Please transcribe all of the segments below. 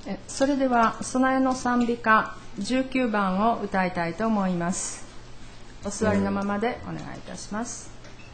それでは備えの賛美歌19番を歌いたいと思います。お座りのままでお願いいたします。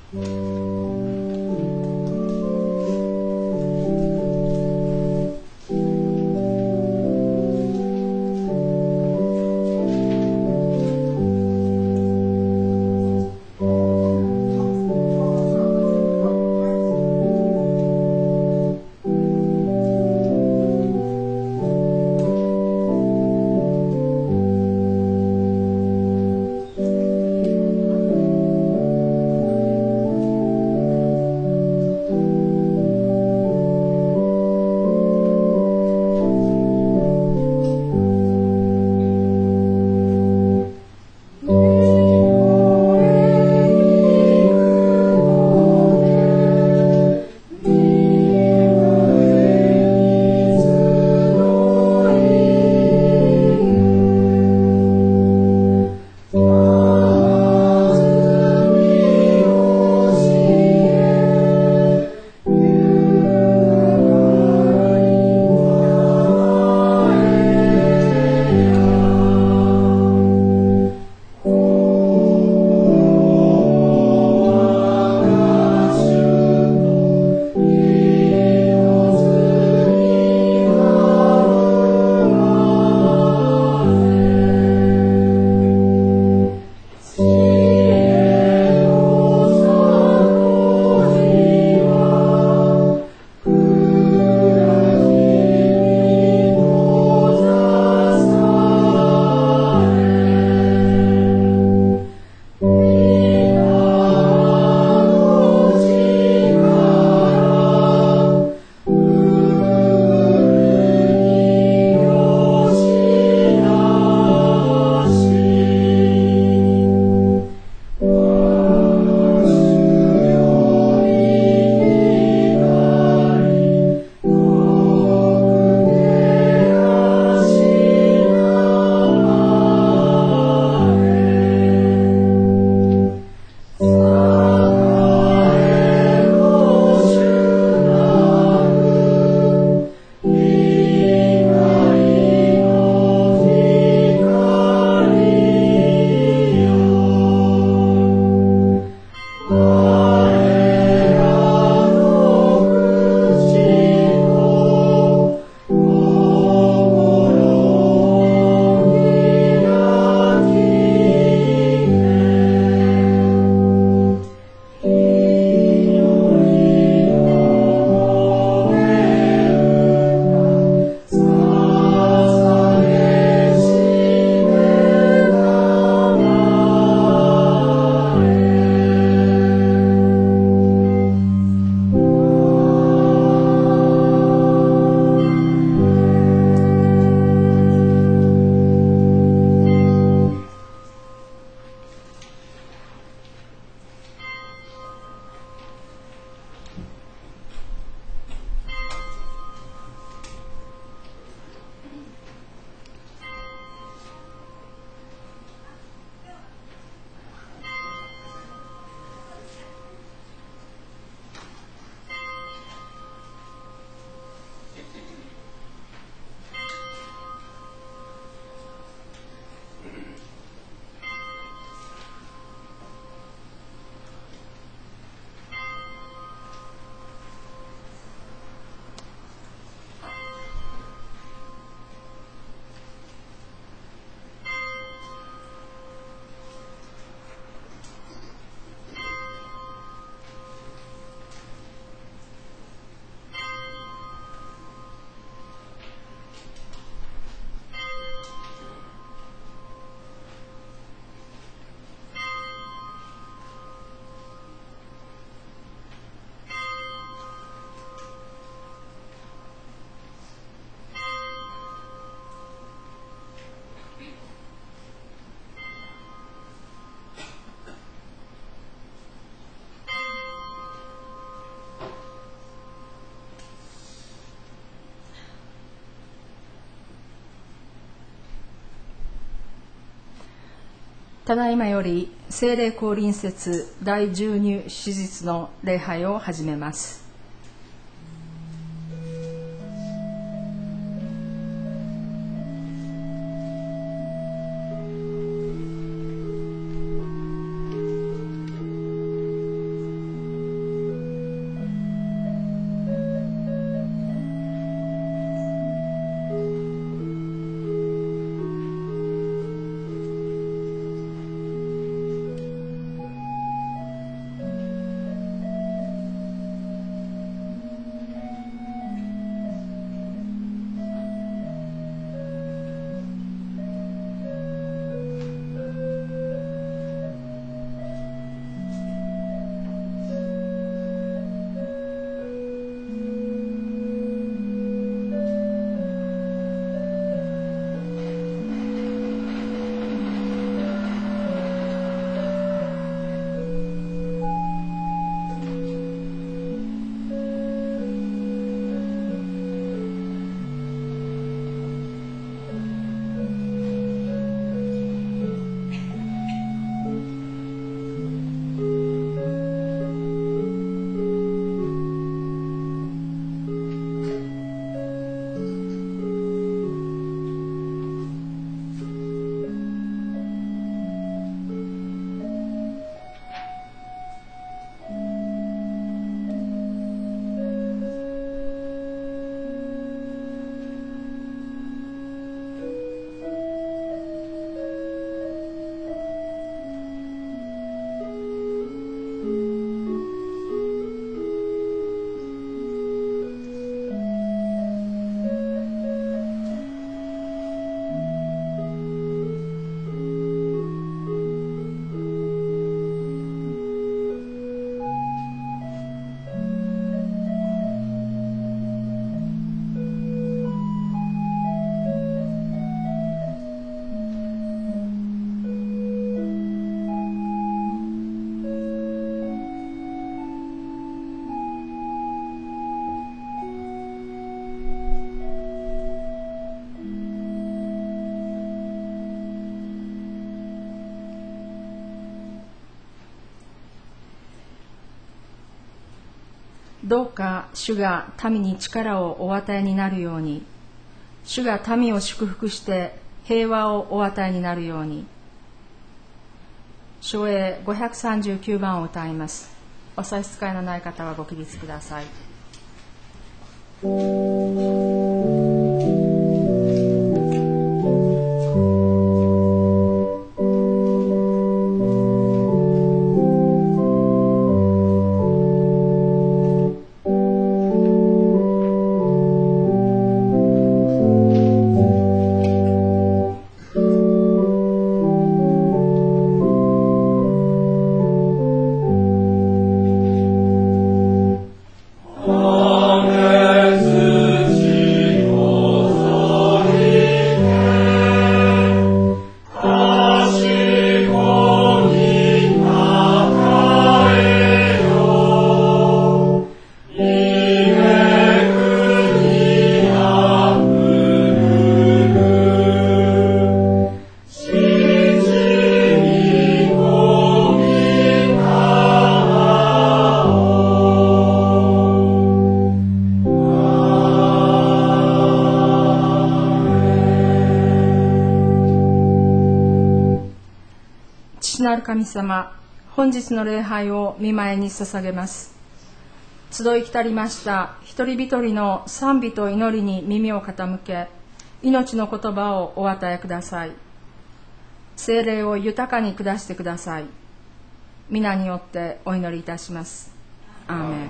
ただいまより聖霊降臨節第12史実の礼拝を始めます。 どうか主が民に力をお与えになるように、主が民を祝福して平和をお与えになるように。唱詠539番を歌います。お差し支えのない方はご起立ください。神様、本日の礼拝を御前に捧げます。集い来たりました一人一人の賛美と祈りに耳を傾け、命の言葉をお与えください。聖霊を豊かに下してください。皆によってお祈りいたします。アーメン。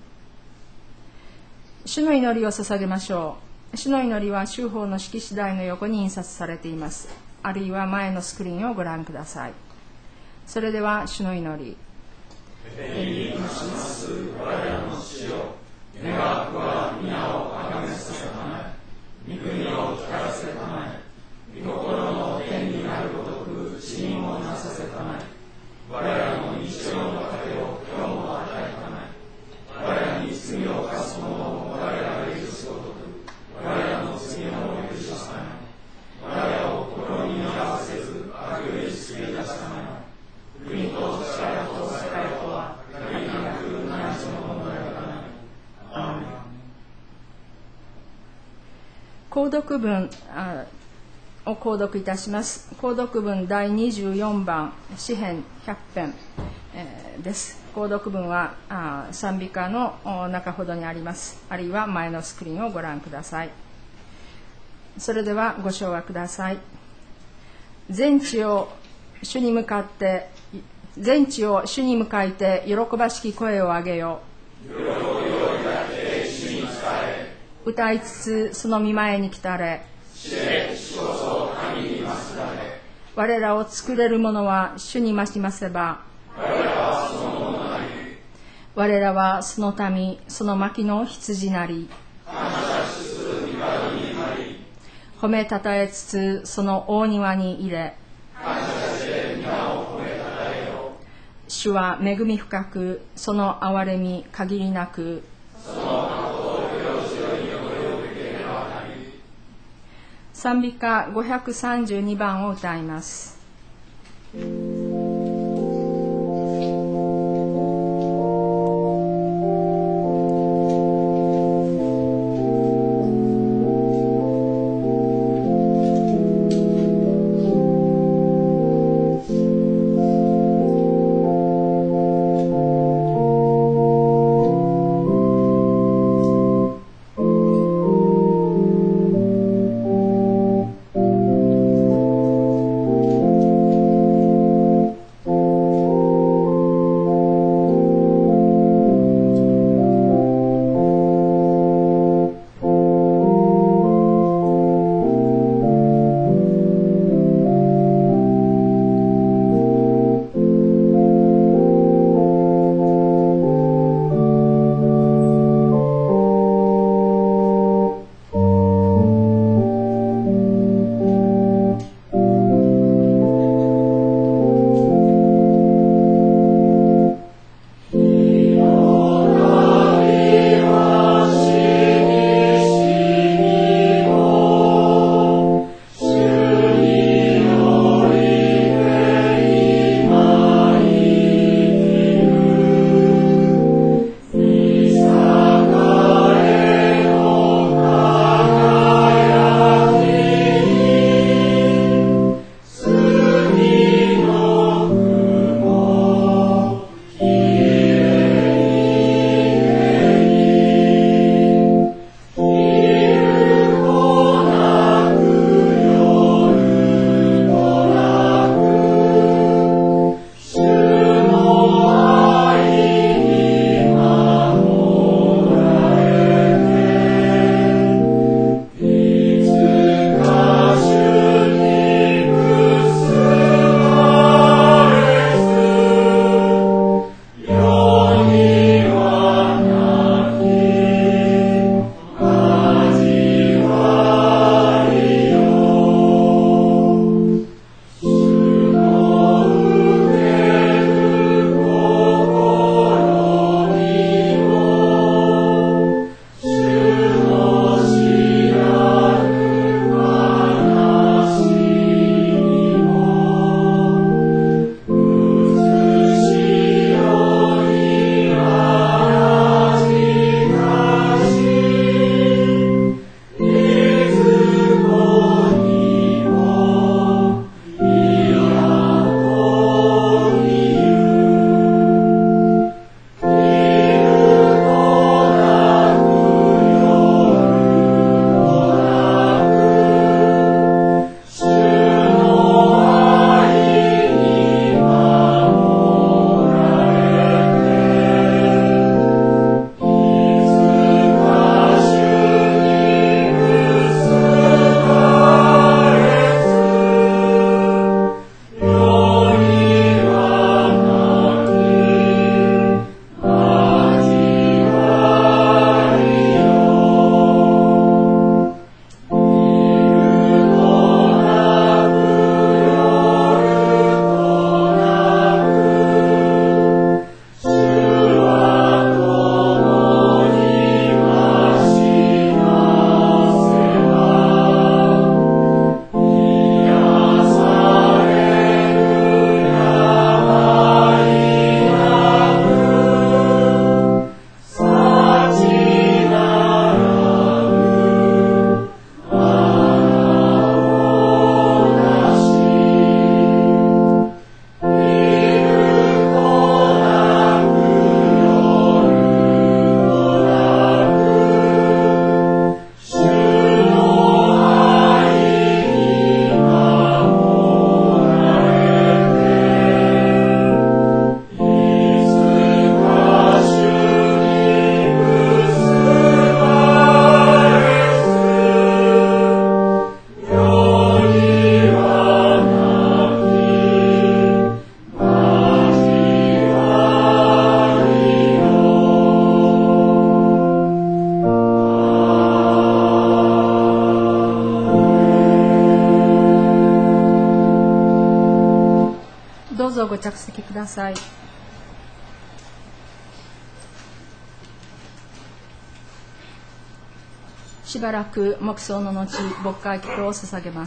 主の祈りを捧げましょう。主の祈りは修法の式次第の横に印刷されています。あるいは前のスクリーンをご覧ください。それでは主の祈り。 天にいます我らの父よ、願わくは皆をあがめさせたまえ、御国を聞かせたまえ、御心の天になるごとく地にもなさせたまえ、我らの日常の糧を今日も与えたまえ、我らに罪を犯す者を我らが許すごとく我らの罪を許したまえ、我らを心に合わせず悪に救い出したまえ、国と力と栄とは限りなく同じものであらない。アーメン。 購読文を購読いたします。購読文第24番詩編100編、です。購読文は賛美歌の中ほどにあります。あるいは前のスクリーンをご覧ください。それではご唱和ください。全地を主に向かって全地を主に向かいて喜ばしき声を上げよう。 喜びを抱いて主に仕え、 歌いつつその御前に来たれ。 主こそ神に増すだれ。 我らを作れる者は主に増しませば、 我らはそのものなり。 我らはその民、その牧の羊なり。 感謝しつつ御門になり。 褒めたたえつつその大庭に入れ。 感謝して皆を褒めたたえよう。 主は恵み深く、その憐れみ限りなく。 その誠を領事よりよよべければなり。 賛美歌532番を歌います。 着席ください。しばらく黙想の後、牧会祈祷を捧げます。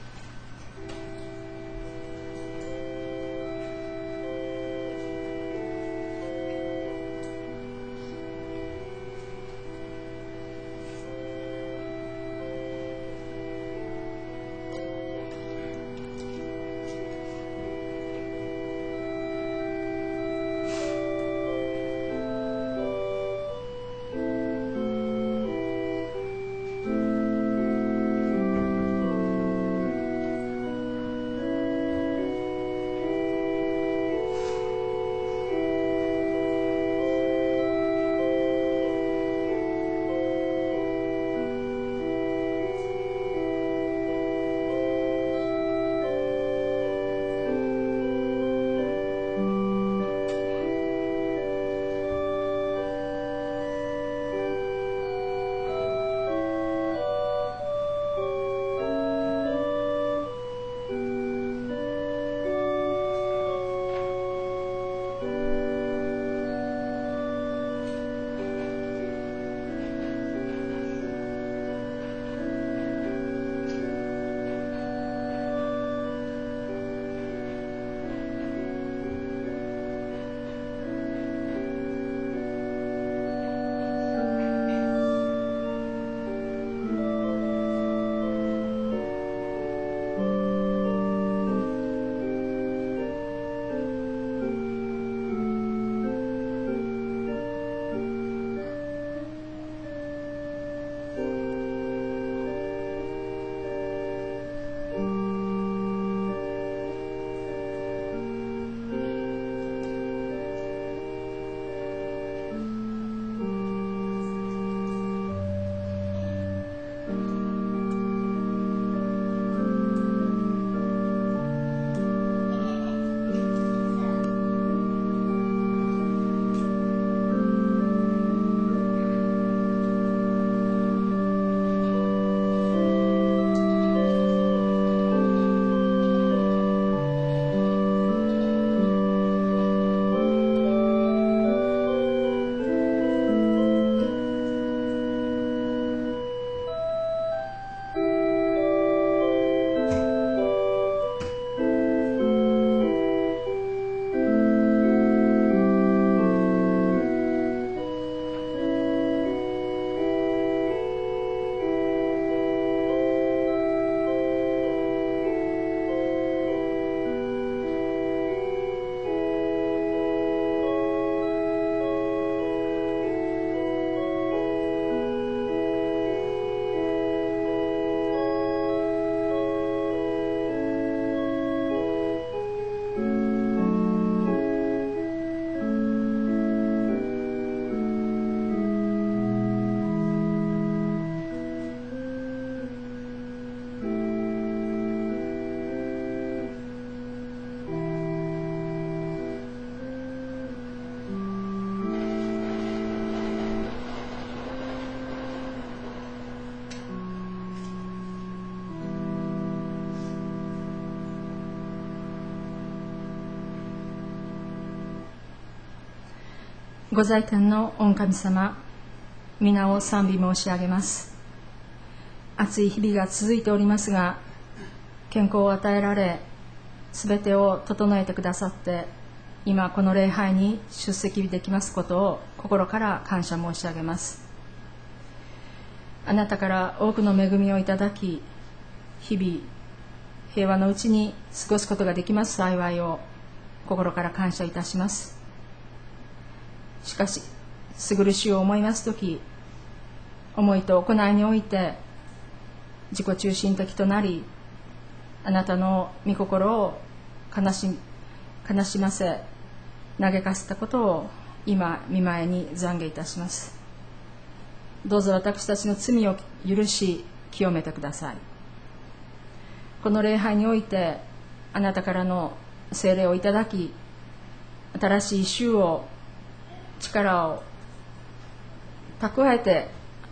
ご在天の御神様、皆を賛美申し上げます。暑い日々が続いておりますが、健康を与えられ、すべてを整えてくださって、今この礼拝に出席できますことを心から感謝申し上げます。あなたから多くの恵みをいただき、日々平和のうちに過ごすことができます幸いを心から感謝いたします。しかし、すぐるしを思いますとき、思いと行いにおいて自己中心的となり、あなたの御心を悲しませ、嘆かせたことを今御前に懺悔いたします。どうぞ私たちの罪を許し清めてください。この礼拝においてあなたからの聖霊をいただき、新しい週を力を蓄えて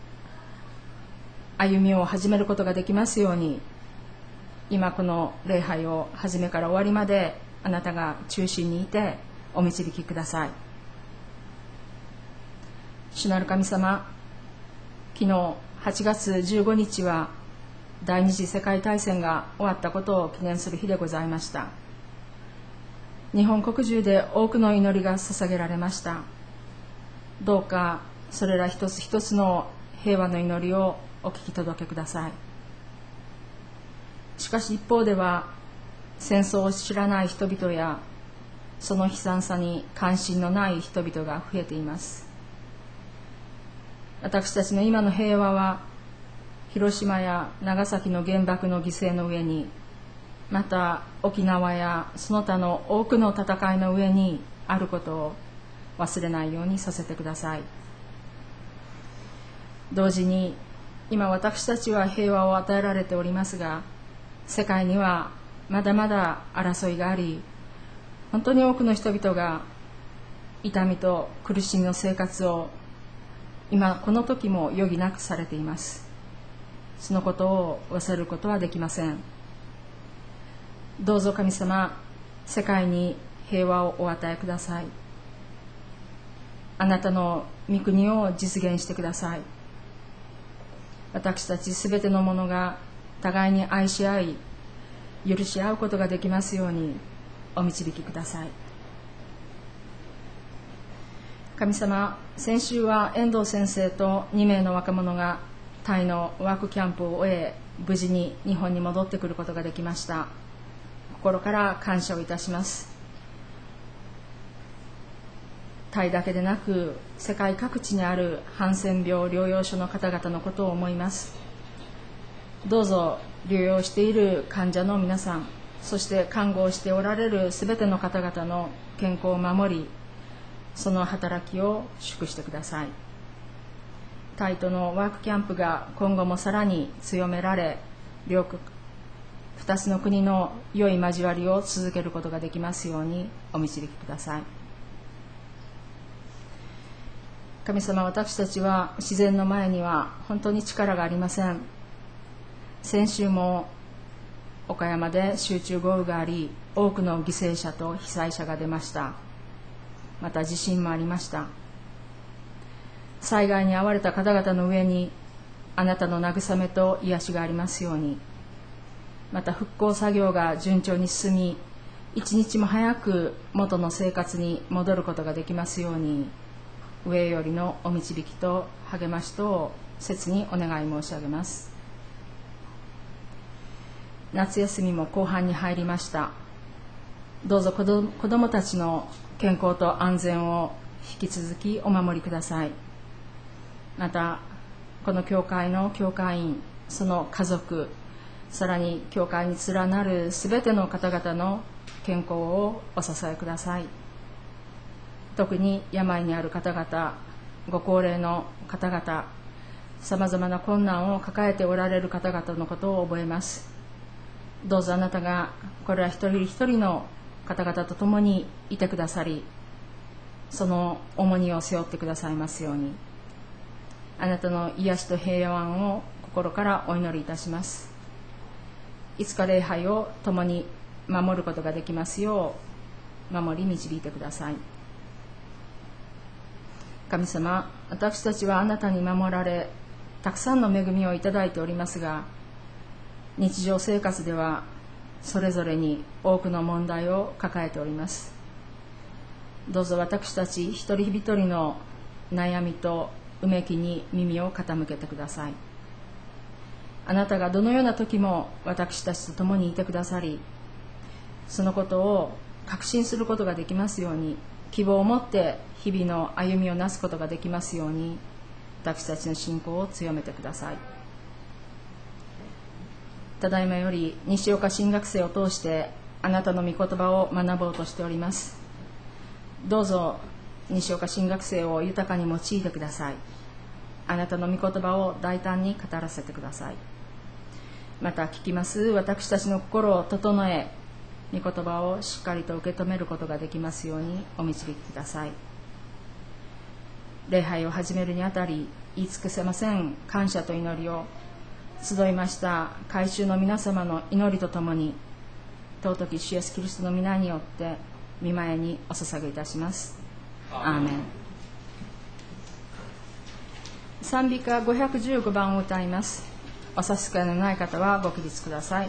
歩みを始めることができますように、今この礼拝を始めから終わりまであなたが中心にいてお導きください。主なる神様、昨日8月15日は第二次世界大戦が終わったことを記念する日でございました。日本国中で多くの祈りが捧げられました。どうかそれら一つ一つの平和の祈りをお聞き届けください。しかし一方では、戦争を知らない人々やその悲惨さに関心のない人々が増えています。私たちの今の平和は、広島や長崎の原爆の犠牲の上に、また沖縄やその他の多くの戦いの上にあることを忘れないようにさせてください。同時に今私たちは平和を与えられておりますが、世界にはまだまだ争いがあり、本当に多くの人々が痛みと苦しみの生活を今この時も余儀なくされています。そのことを忘れることはできません。どうぞ神様、世界に平和をお与えください。あなたの御国を実現してください。私たちすべてのものが互いに愛し合い、許し合うことができますようにお導きください。神様、先週は遠藤先生と2名の若者がタイのワークキャンプを終え、無事に日本に戻ってくることができました。心から感謝をいたします。タイだけでなく世界各地にあるハンセン病療養所の方々のことを思います。どうぞ療養している患者の皆さん、そして看護をしておられるすべての方々の健康を守り、その働きを祝してください。タイとのワークキャンプが今後もさらに強められ、両国2つの国の良い交わりを続けることができますようにお導きください。神様、私たちは自然の前には本当に力がありません。先週も岡山で集中豪雨があり、多くの犠牲者と被災者が出ました。また地震もありました。災害に遭われた方々の上にあなたの慰めと癒しがありますように、また復興作業が順調に進み、一日も早く元の生活に戻ることができますように、上よりのお導きと励ましとを切にお願い申し上げます。夏休みも後半に入りました。どうぞ子どもたちの健康と安全を引き続きお守りください。またこの教会の教会員、その家族、さらに教会に連なるすべての方々の健康をお支えください。特に病にある方々、ご高齢の方々、さまざまな困難を抱えておられる方々のことを覚えます。どうぞあなたがこれら一人一人の方々と共にいてくださり、その重荷を背負ってくださいますように、あなたの癒しと平安を心からお祈りいたします。いつか礼拝を共に守ることができますよう守り導いてください。神様、私たちはあなたに守られ、たくさんの恵みをいただいておりますが、日常生活ではそれぞれに多くの問題を抱えております。どうぞ私たち一人一人の悩みとうめきに耳を傾けてください。あなたがどのような時も私たちと共にいてくださり、そのことを確信することができますように、希望を持って日々の歩みをなすことができますように、私たちの信仰を強めてください。ただいまより西岡神学生を通してあなたの御言葉を学ぼうとしております。どうぞ西岡神学生を豊かに用いてください。あなたの御言葉を大胆に語らせてください。また聞きます私たちの心を整え、御言葉をしっかりと受け止めることができますようにお導きください。礼拝を始めるにあたり、言い尽くせません感謝と祈りを集いました会衆の皆様の祈りとともに、 尊き主イエスキリストの皆によって御前にお捧げいたします。アーメン。賛美歌515番を歌います。お差し支えのない方はご起立ください。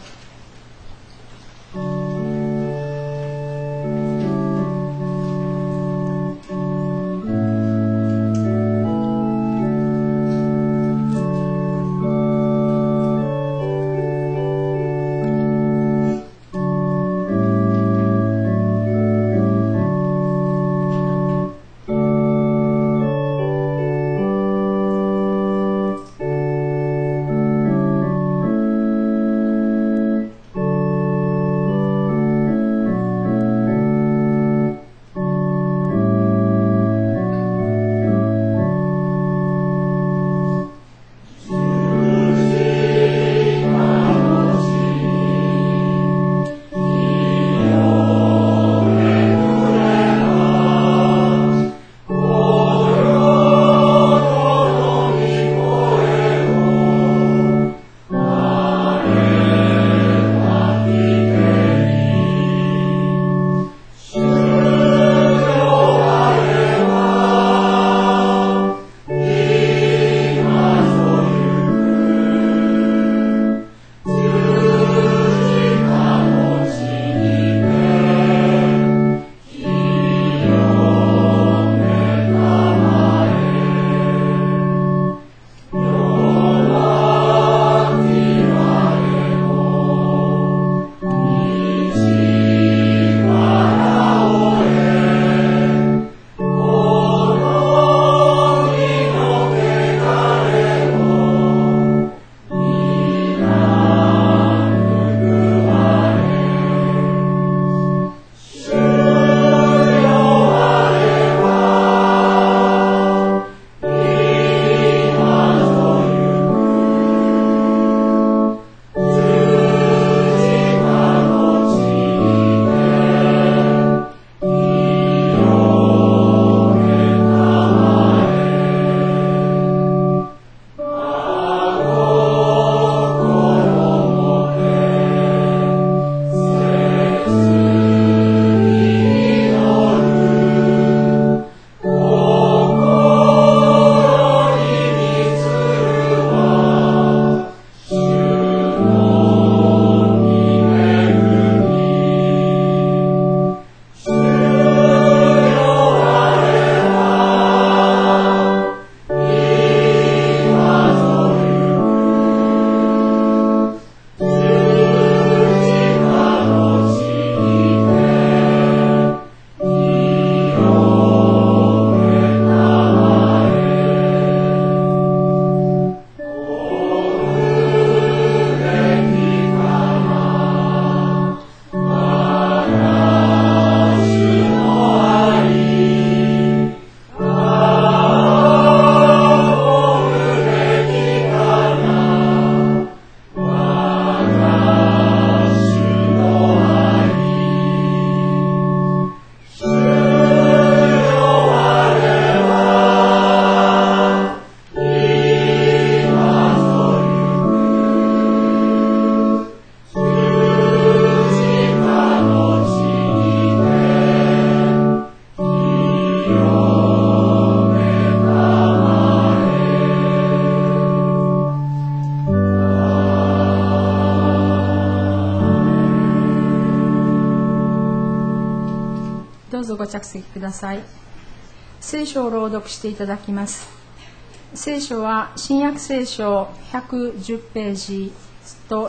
どうぞご着席ください。聖書を朗読していただきます。聖書は新約聖書110ページと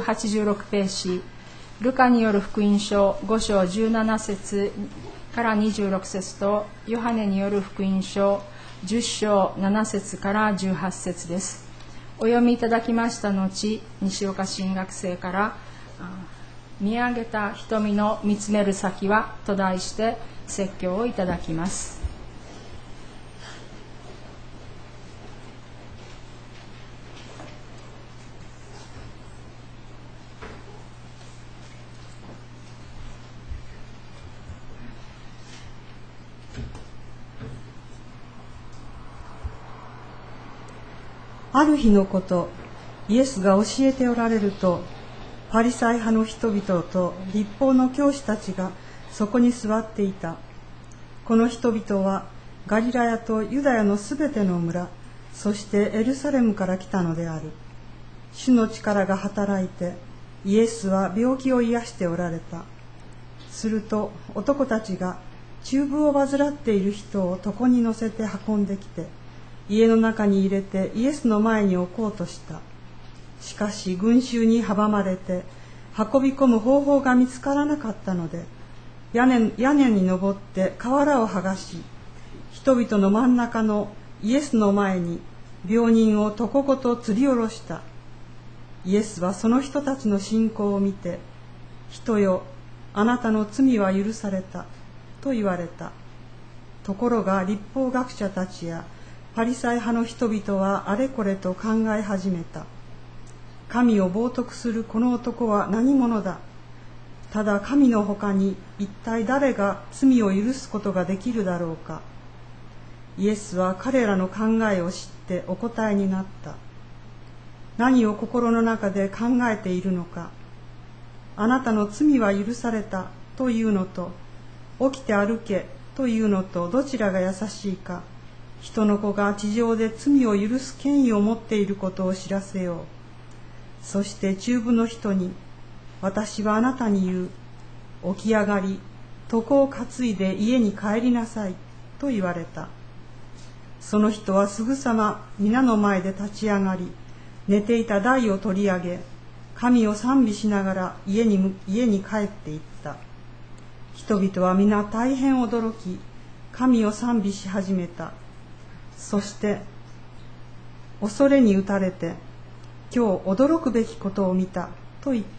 186ページ、ルカによる福音書5章17節から26節とヨハネによる福音書10章7節から18節です。お読みいただきました後、西岡神学生から見上げた瞳の見つめる先はと題して説教をいただきます。 ある日のこと、イエスが教えておられると、 パリサイ派の人々と律法の教師たちがそこに座っていた。この人々はガリラヤとユダヤのすべての村、そしてエルサレムから来たのである。主の力が働いて、イエスは病気を癒しておられた。すると男たちが中風を患っている人を床に乗せて運んできて、家の中に入れてイエスの前に置こうとした。しかし群衆に阻まれて運び込む方法が見つからなかったので、屋根に登って瓦を剥がし、人々の真ん中のイエスの前に病人を床ごと吊り下ろした。イエスはその人たちの信仰を見て、人よ、あなたの罪は許されたと言われた。ところが律法学者たちやパリサイ派の人々はあれこれと考え始めた。神を冒涜するこの男は何者だ。ただ神のほかに一体誰が罪を許すことができるだろうか。イエスは彼らの考えを知ってお答えになった。何を心の中で考えているのか。あなたの罪は許されたというのと、起きて歩けというのとどちらが優しいか。人の子が地上で罪を許す権威を持っていることを知らせよう。そして中部の人に、私はあなたに言う。起き上がり、床を担いで家に帰りなさいと言われた。その人はすぐさま皆の前で立ち上がり、寝ていた台を取り上げ、神を賛美しながら家に帰っていった。人々は皆大変驚き、神を賛美し始めた。そして恐れに打たれて、今日驚くべきことを見たと言った。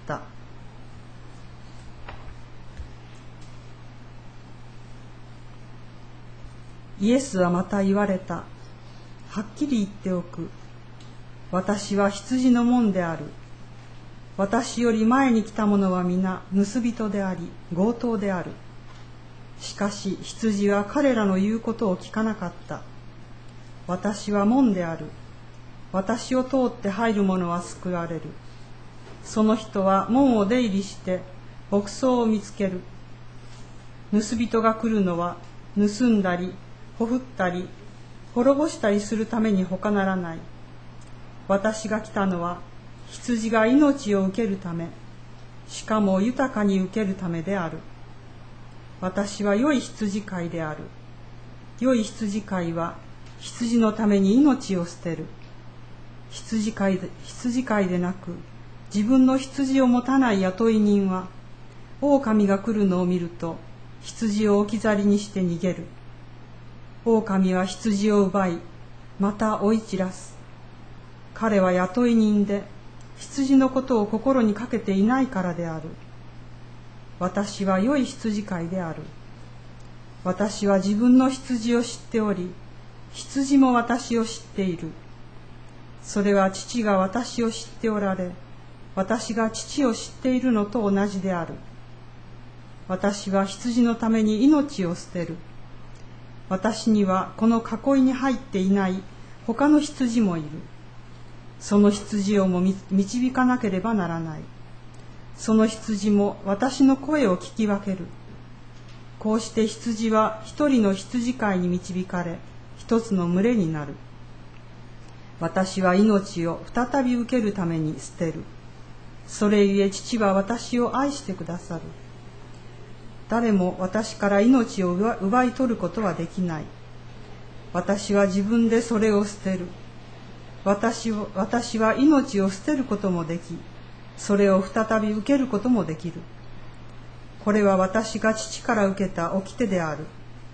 イエスはまた言われた。はっきり言っておく。私は羊の門である。私より前に来た者は皆盗人であり、強盗である。しかし羊は彼らの言うことを聞かなかった。私は門である。私を通って入る者は救われる。その人は門を出入りして牧草を見つける。盗人が来るのは盗んだり、ほふったり、滅ぼしたりするために他ならない。私が来たのは羊が命を受けるため、しかも豊かに受けるためである。私は良い羊飼いである。良い羊飼いは羊のために命を捨てる。羊飼いでなく、自分の羊を持たない雇い人は、狼が来るのを見ると、羊を置き去りにして逃げる。狼は羊を奪い、また追い散らす。彼は雇い人で、羊のことを心にかけていないからである。私は良い羊飼いである。私は自分の羊を知っており、羊も私を知っている。それは父が私を知っておられ、私が父を知っているのと同じである。私は羊のために命を捨てる。私にはこの囲いに入っていない他の羊もいる。その羊をも導かなければならない。その羊も私の声を聞き分ける。こうして羊は一人の羊飼いに導かれ、一つの群れになる。私は命を再び受けるために捨てる。それゆえ父は私を愛してくださる。誰も私から命を奪い取ることはできない。私は自分でそれを捨てる。私は命を捨てることもでき、それを再び受けることもできる。これは私が父から受けた掟である。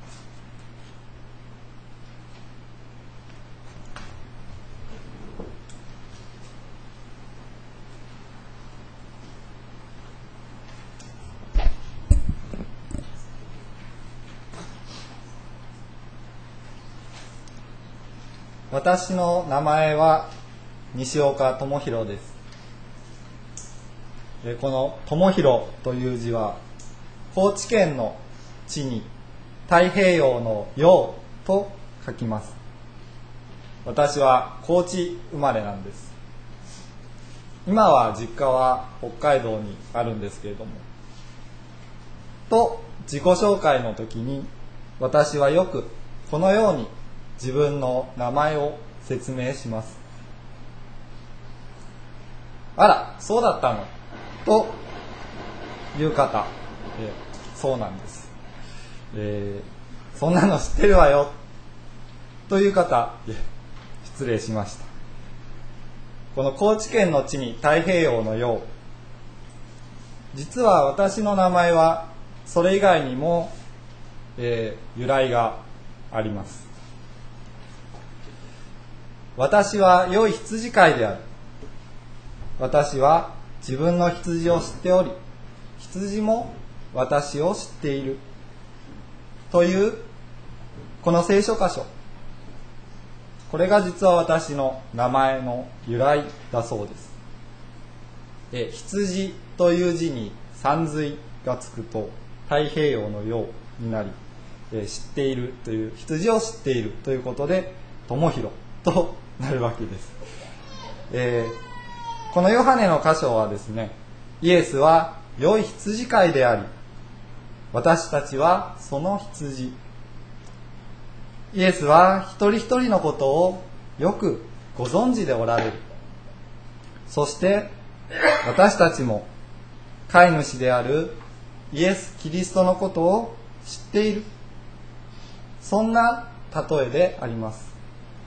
私の名前は西岡智弘です。この智弘という字は高知県の地に太平洋の洋と書きます。私は高知生まれなんです。 今は実家は北海道にあるんですけれども、と自己紹介の時に私はよくこのように自分の名前を説明します。あら、そうだったのという方、そうなんです、そんなの知ってるわよという方、失礼しました。この高知県の地に太平洋の洋、実は私の名前はそれ以外にも、由来があります。私は良い羊飼いである。私は自分の羊を知っており、羊も私を知っているというこの聖書箇所、これが実は私の名前の由来だそうです。羊という字に山水がつくと太平洋の洋になり、知っているという、羊を知っているということで友広となるわけです。このヨハネの箇所はですね、イエスは良い羊飼いであり、私たちはその羊。イエスは一人一人のことをよくご存知でおられる。そして私たちも飼い主であるイエス・キリストのことを知っている。そんな例えであります。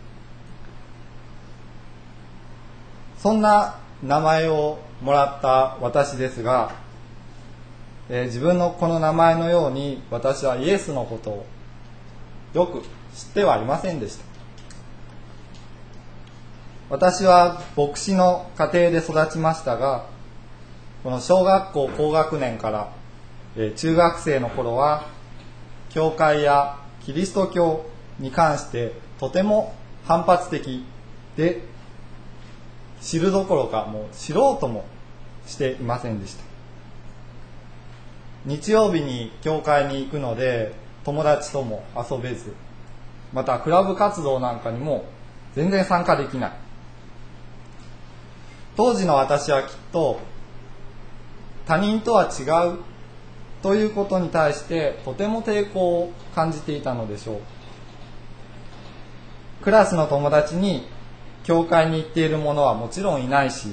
そんな名前をもらった私ですが、自分のこの名前のように私はイエスのことをよく知ってはいませんでした。私は牧師の家庭で育ちましたが、この小学校高学年から中学生の頃は教会やキリスト教に関してとても反発的で、知るどころかもう知ろうともしていませんでした。日曜日に教会に行くので友達とも遊べず、またクラブ活動なんかにも全然参加できない。当時の私はきっと他人とは違うということに対してとても抵抗を感じていたのでしょう。クラスの友達に教会に行っている者はもちろんいないし、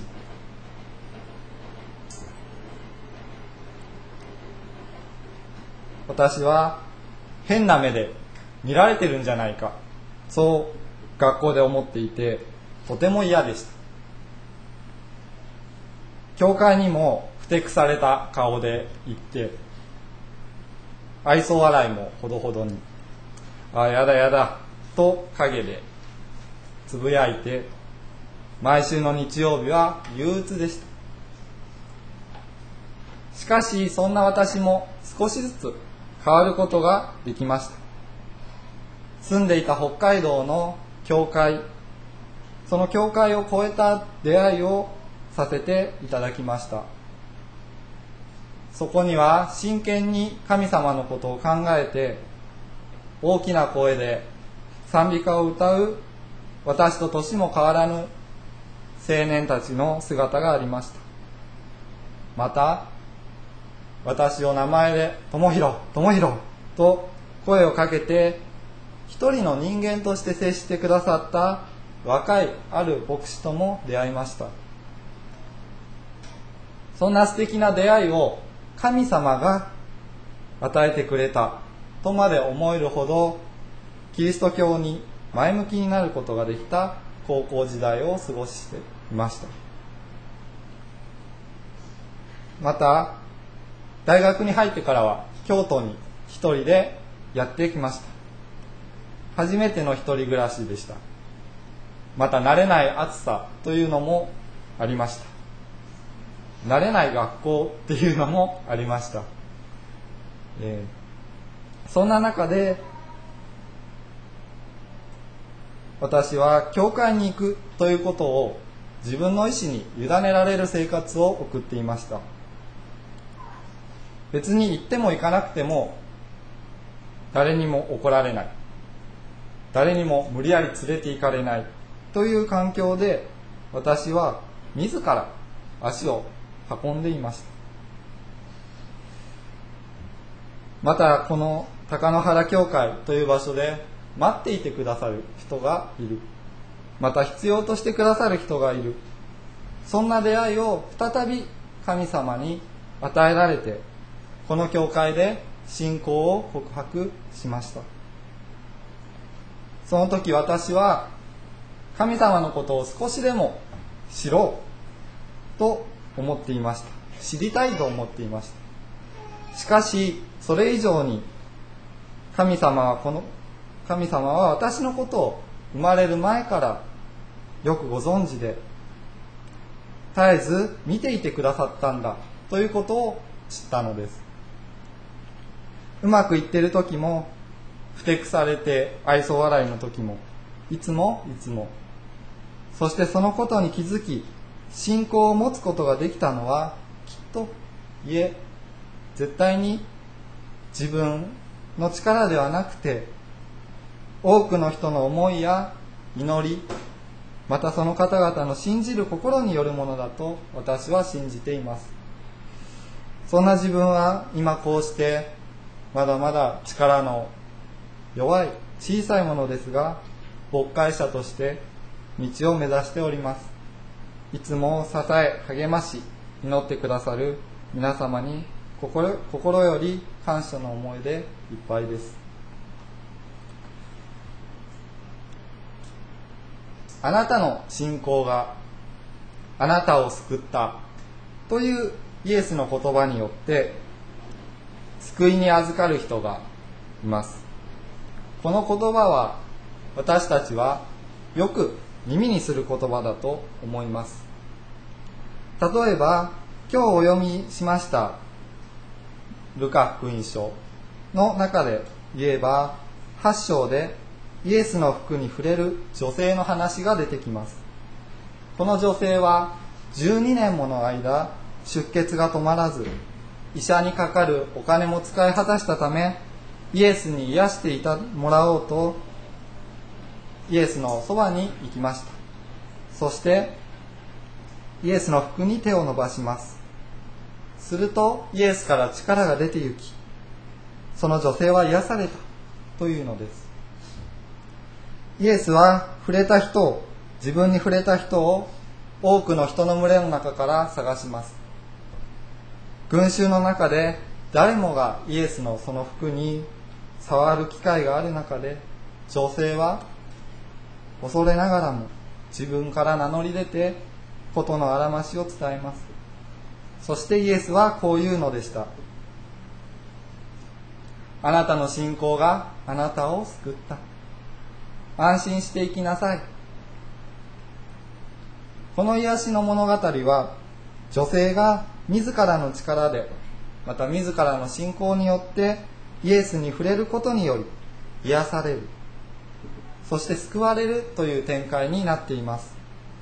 私は変な目で見られてるんじゃないか、そう学校で思っていてとても嫌でした。教会にもふてくされた顔で行って、愛想笑いもほどほどに、やだやだと陰でつぶやいて、毎週の日曜日は憂鬱でした。しかしそんな私も少しずつ変わることができました。住んでいた北海道の教会、その教会を超えた出会いをさせていただきました。そこには真剣に神様のことを考えて大きな声で賛美歌を歌う私と年も変わらぬ青年たちの姿がありました。また私を名前で友広と声をかけて一人の人間として接してくださった若いある牧師とも出会いました。そんな素敵な出会いを神様が与えてくれたとまで思えるほどキリスト教に前向きになることができた高校時代を過ごしていました。また大学に入ってからは京都に一人でやってきました。初めての一人暮らしでした。また慣れない暑さというのもありました。慣れない学校っていうのもありました。そんな中で私は教会に行くということを自分の意思に委ねられる生活を送っていました。別に行っても行かなくても誰にも怒られない、誰にも無理やり連れて行かれないという環境で私は自ら足を運んでいました。またこの高野原教会という場所で待っていてくださる人がいる、また必要としてくださる人がいる、そんな出会いを再び神様に与えられて、この教会で信仰を告白しました。その時私は神様のことを少しでも知ろうと思っていました。知りたいと思っていました。しかしそれ以上に神様は私のことを生まれる前からよくご存知で、絶えず見ていてくださったんだということを知ったのです。うまくいっている時も、ふてくされて愛想笑いの時も、いつも、そしてそのことに気づき信仰を持つことができたのは、きっと絶対に自分の力ではなくて、多くの人の思いや祈り、またその方々の信じる心によるものだと私は信じています。そんな自分は今こうしてまだまだ力の弱い小さいものですが、牧会者として道を目指しております。いつも支え励まし祈ってくださる皆様に心より感謝の思いでいっぱいです。あなたの信仰があなたを救ったというイエスの言葉によって救いに預かる人がいます。この言葉は私たちはよく耳にする言葉だと思います。例えば今日お読みしましたルカ福音書の中で言えば、8章でイエスの服に触れる女性の話が出てきます。この女性は12年もの間出血が止まらず、医者にかかるお金も使い果たしたため、イエスに癒してもらおうとイエスのそばに行きました。そしてイエスの服に手を伸ばします。するとイエスから力が出て行き、その女性は癒されたというのです。イエスは自分に触れた人を多くの人の群れの中から探します。群衆の中で誰もがイエスのその服に触る機会がある中で、女性は恐れながらも自分から名乗り出て事のあらましを伝えます。そしてイエスはこう言うのでした。あなたの信仰があなたを救った。安心していきなさい。この癒しの物語は、女性が自らの力で、また自らの信仰によってイエスに触れることにより癒される、そして救われるという展開になっています。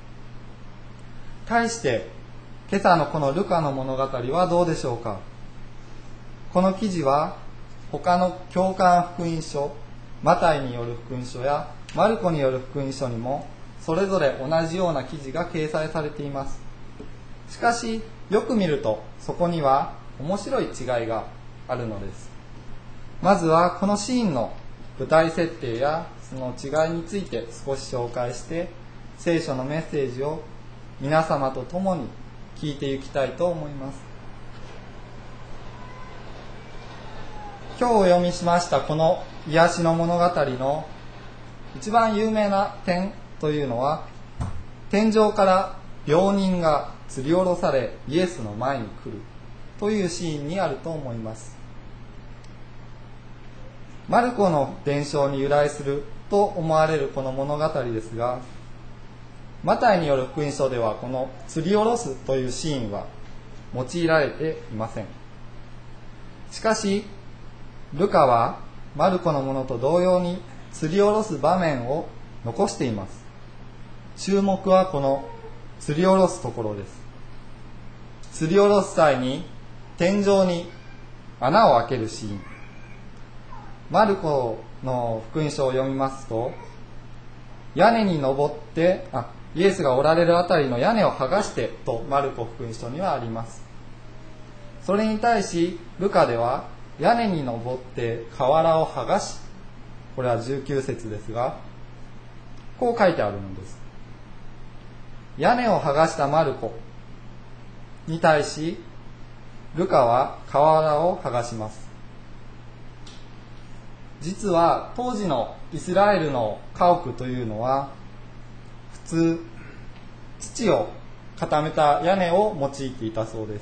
対して今朝のこのルカの物語はどうでしょうか。この記事は他の教会福音書、マタイによる福音書やマルコによる福音書にもそれぞれ同じような記事が掲載されています。しかしよく見るとそこには面白い違いがあるのです。まずはこのシーンの舞台設定やその違いについて少し紹介して、聖書のメッセージを皆様と共に聞いていきたいと思います。今日お読みしましたこの癒しの物語の一番有名な点というのは、天井から病人が吊り下ろされイエスの前に来るというシーンにあると思います。マルコの伝承に由来すると思われるこの物語ですが、マタイによる福音書ではこの吊り下ろすというシーンは用いられていません。しかしルカはマルコのものと同様に吊り下ろす場面を残しています。注目はこの吊り下ろすところです。吊り下ろす際に天井に穴を開けるシーン。マルコの福音書を読みますと、屋イエスがおられるあたりの屋根を剥がしてとマルコ福音書にはあります。それに対しルカでは屋根に登って瓦を剥がし、これは19節ですが、こう書いてあるのです。屋根を剥がしたマルコに対しルカは瓦を剥がします。実は当時のイスラエルの家屋というのは普通土を固めた屋根を用いていたそうです。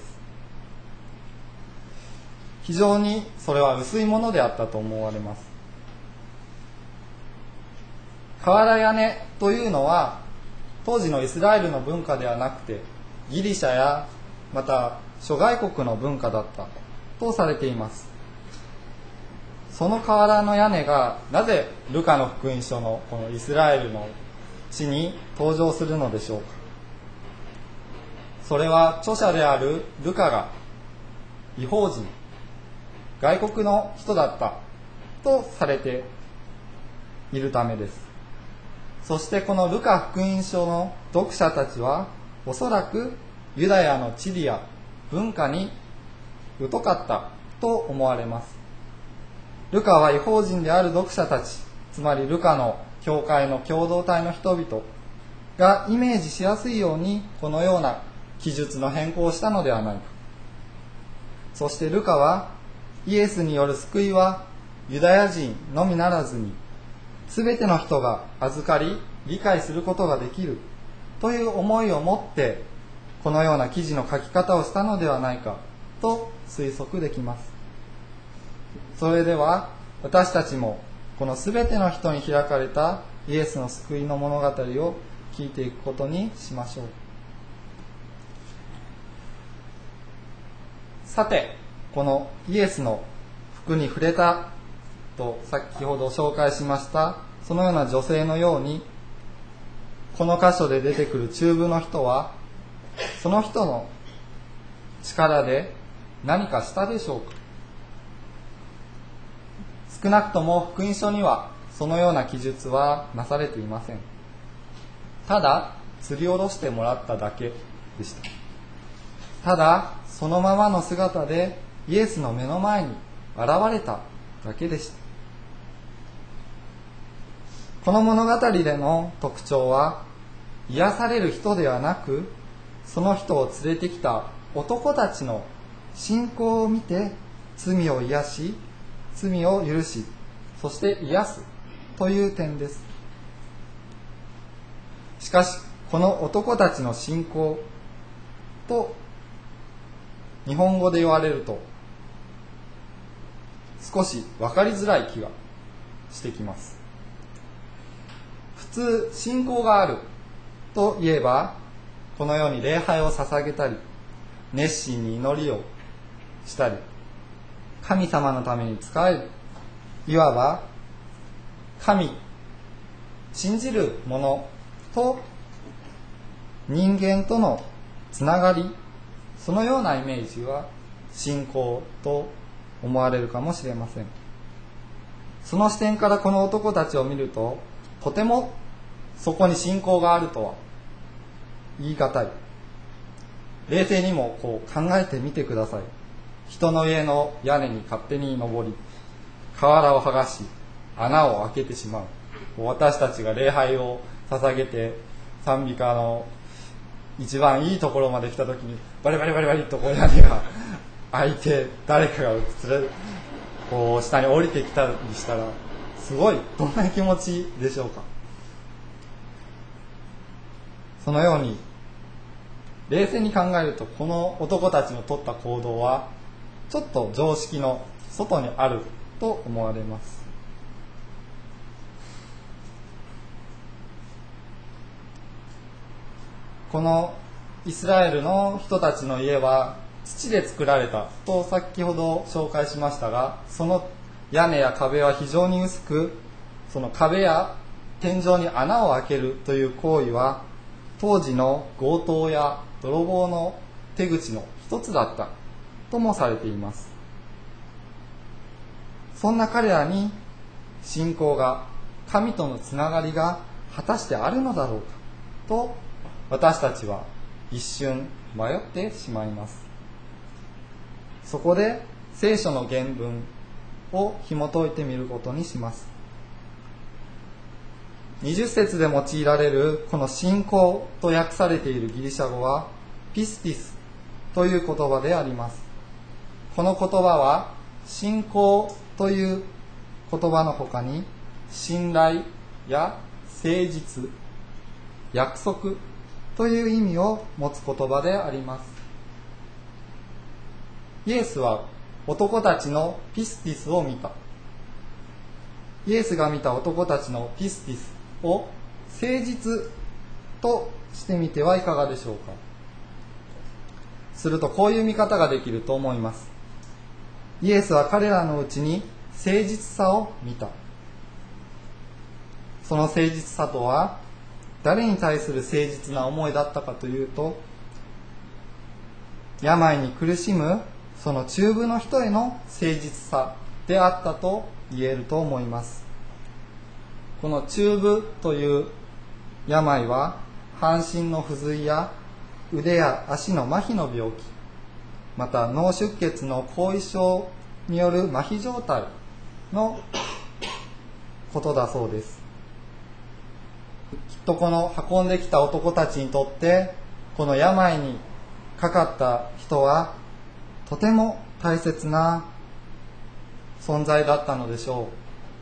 非常にそれは薄いものであったと思われます。瓦屋根というのは当時のイスラエルの文化ではなくてギリシャやまた諸外国の文化だったとされています。その瓦の屋根がなぜルカの福音書のこのイスラエルの地に登場するのでしょうか。それは著者であるルカが異邦人、外国の人だったとされているためです。そしてこのルカ福音書の読者たちはおそらくユダヤの地理や文化に疎かったと思われます。ルカは異邦人である読者たち、つまりルカの教会の共同体の人々がイメージしやすいようにこのような記述の変更をしたのではないか。そしてルカはイエスによる救いはユダヤ人のみならずに全ての人が預かり理解することができるという思いを持ってこのような記事の書き方をしたのではないかと推測できます。それでは私たちもこの全ての人に開かれたイエスの救いの物語を聞いていくことにしましょう。さて、このイエスの服に触れたと先ほど紹介しましたそのような女性のように、この箇所で出てくる中部の人はその人の力で何かしたでしょうか。少なくとも福音書にはそのような記述はなされていません。ただ釣り下ろしてもらっただけでした。ただそのままの姿でイエスの目の前に現れただけでした。この物語での特徴は癒される人ではなく、その人を連れてきた男たちの信仰を見て罪を癒し、罪を許し、そして癒すという点です。しかしこの男たちの信仰と日本語で言われると少し分かりづらい気がしてきます。普通信仰があるといえばこのように礼拝を捧げたり熱心に祈りをしたり神様のために仕える、いわば神、信じる者と人間とのつながり、そのようなイメージは信仰と思われるかもしれません。その視点からこの男たちを見ると、とてもそこに信仰があるとは言い難い。冷静にもこう考えてみてください。人の家の屋根に勝手に登り、瓦を剥がし穴を開けてしまう。私たちが礼拝を捧げて賛美歌の一番いいところまで来た時にバリバリバリバリとこう屋根が開いて誰かがこう下に降りてきたりしたら、すごいどんな気持ちでしょうか。そのように冷静に考えると、この男たちの取った行動はちょっと常識の外にあると思われます。このイスラエルの人たちの家は土で作られたと先ほど紹介しましたが、その屋根や壁は非常に薄く、その壁や天井に穴を開けるという行為は当時の強盗や泥棒の手口の一つだったともされています。そんな彼らに信仰が、神とのつながりが果たしてあるのだろうかと私たちは一瞬迷ってしまいます。そこで聖書の原文を紐解いてみることにします。20節で用いられるこの信仰と訳されているギリシャ語はピスティスという言葉であります。この言葉は信仰という言葉の他に信頼や誠実、約束という意味を持つ言葉であります。イエスは男たちのピスティスを見た。イエスが見た男たちのピスティスを誠実としてみてはいかがでしょうか。するとこういう見方ができると思います。イエスは彼らのうちに誠実さを見た。その誠実さとは誰に対する誠実な思いだったかというと、病に苦しむその中部の人への誠実さであったと言えると思います。この中部という病は半身の不随や腕や足の麻痺の病気、また脳出血の後遺症による麻痺状態のことだそうです。きっとこの運んできた男たちにとってこの病にかかった人はとても大切な存在だったのでしょう。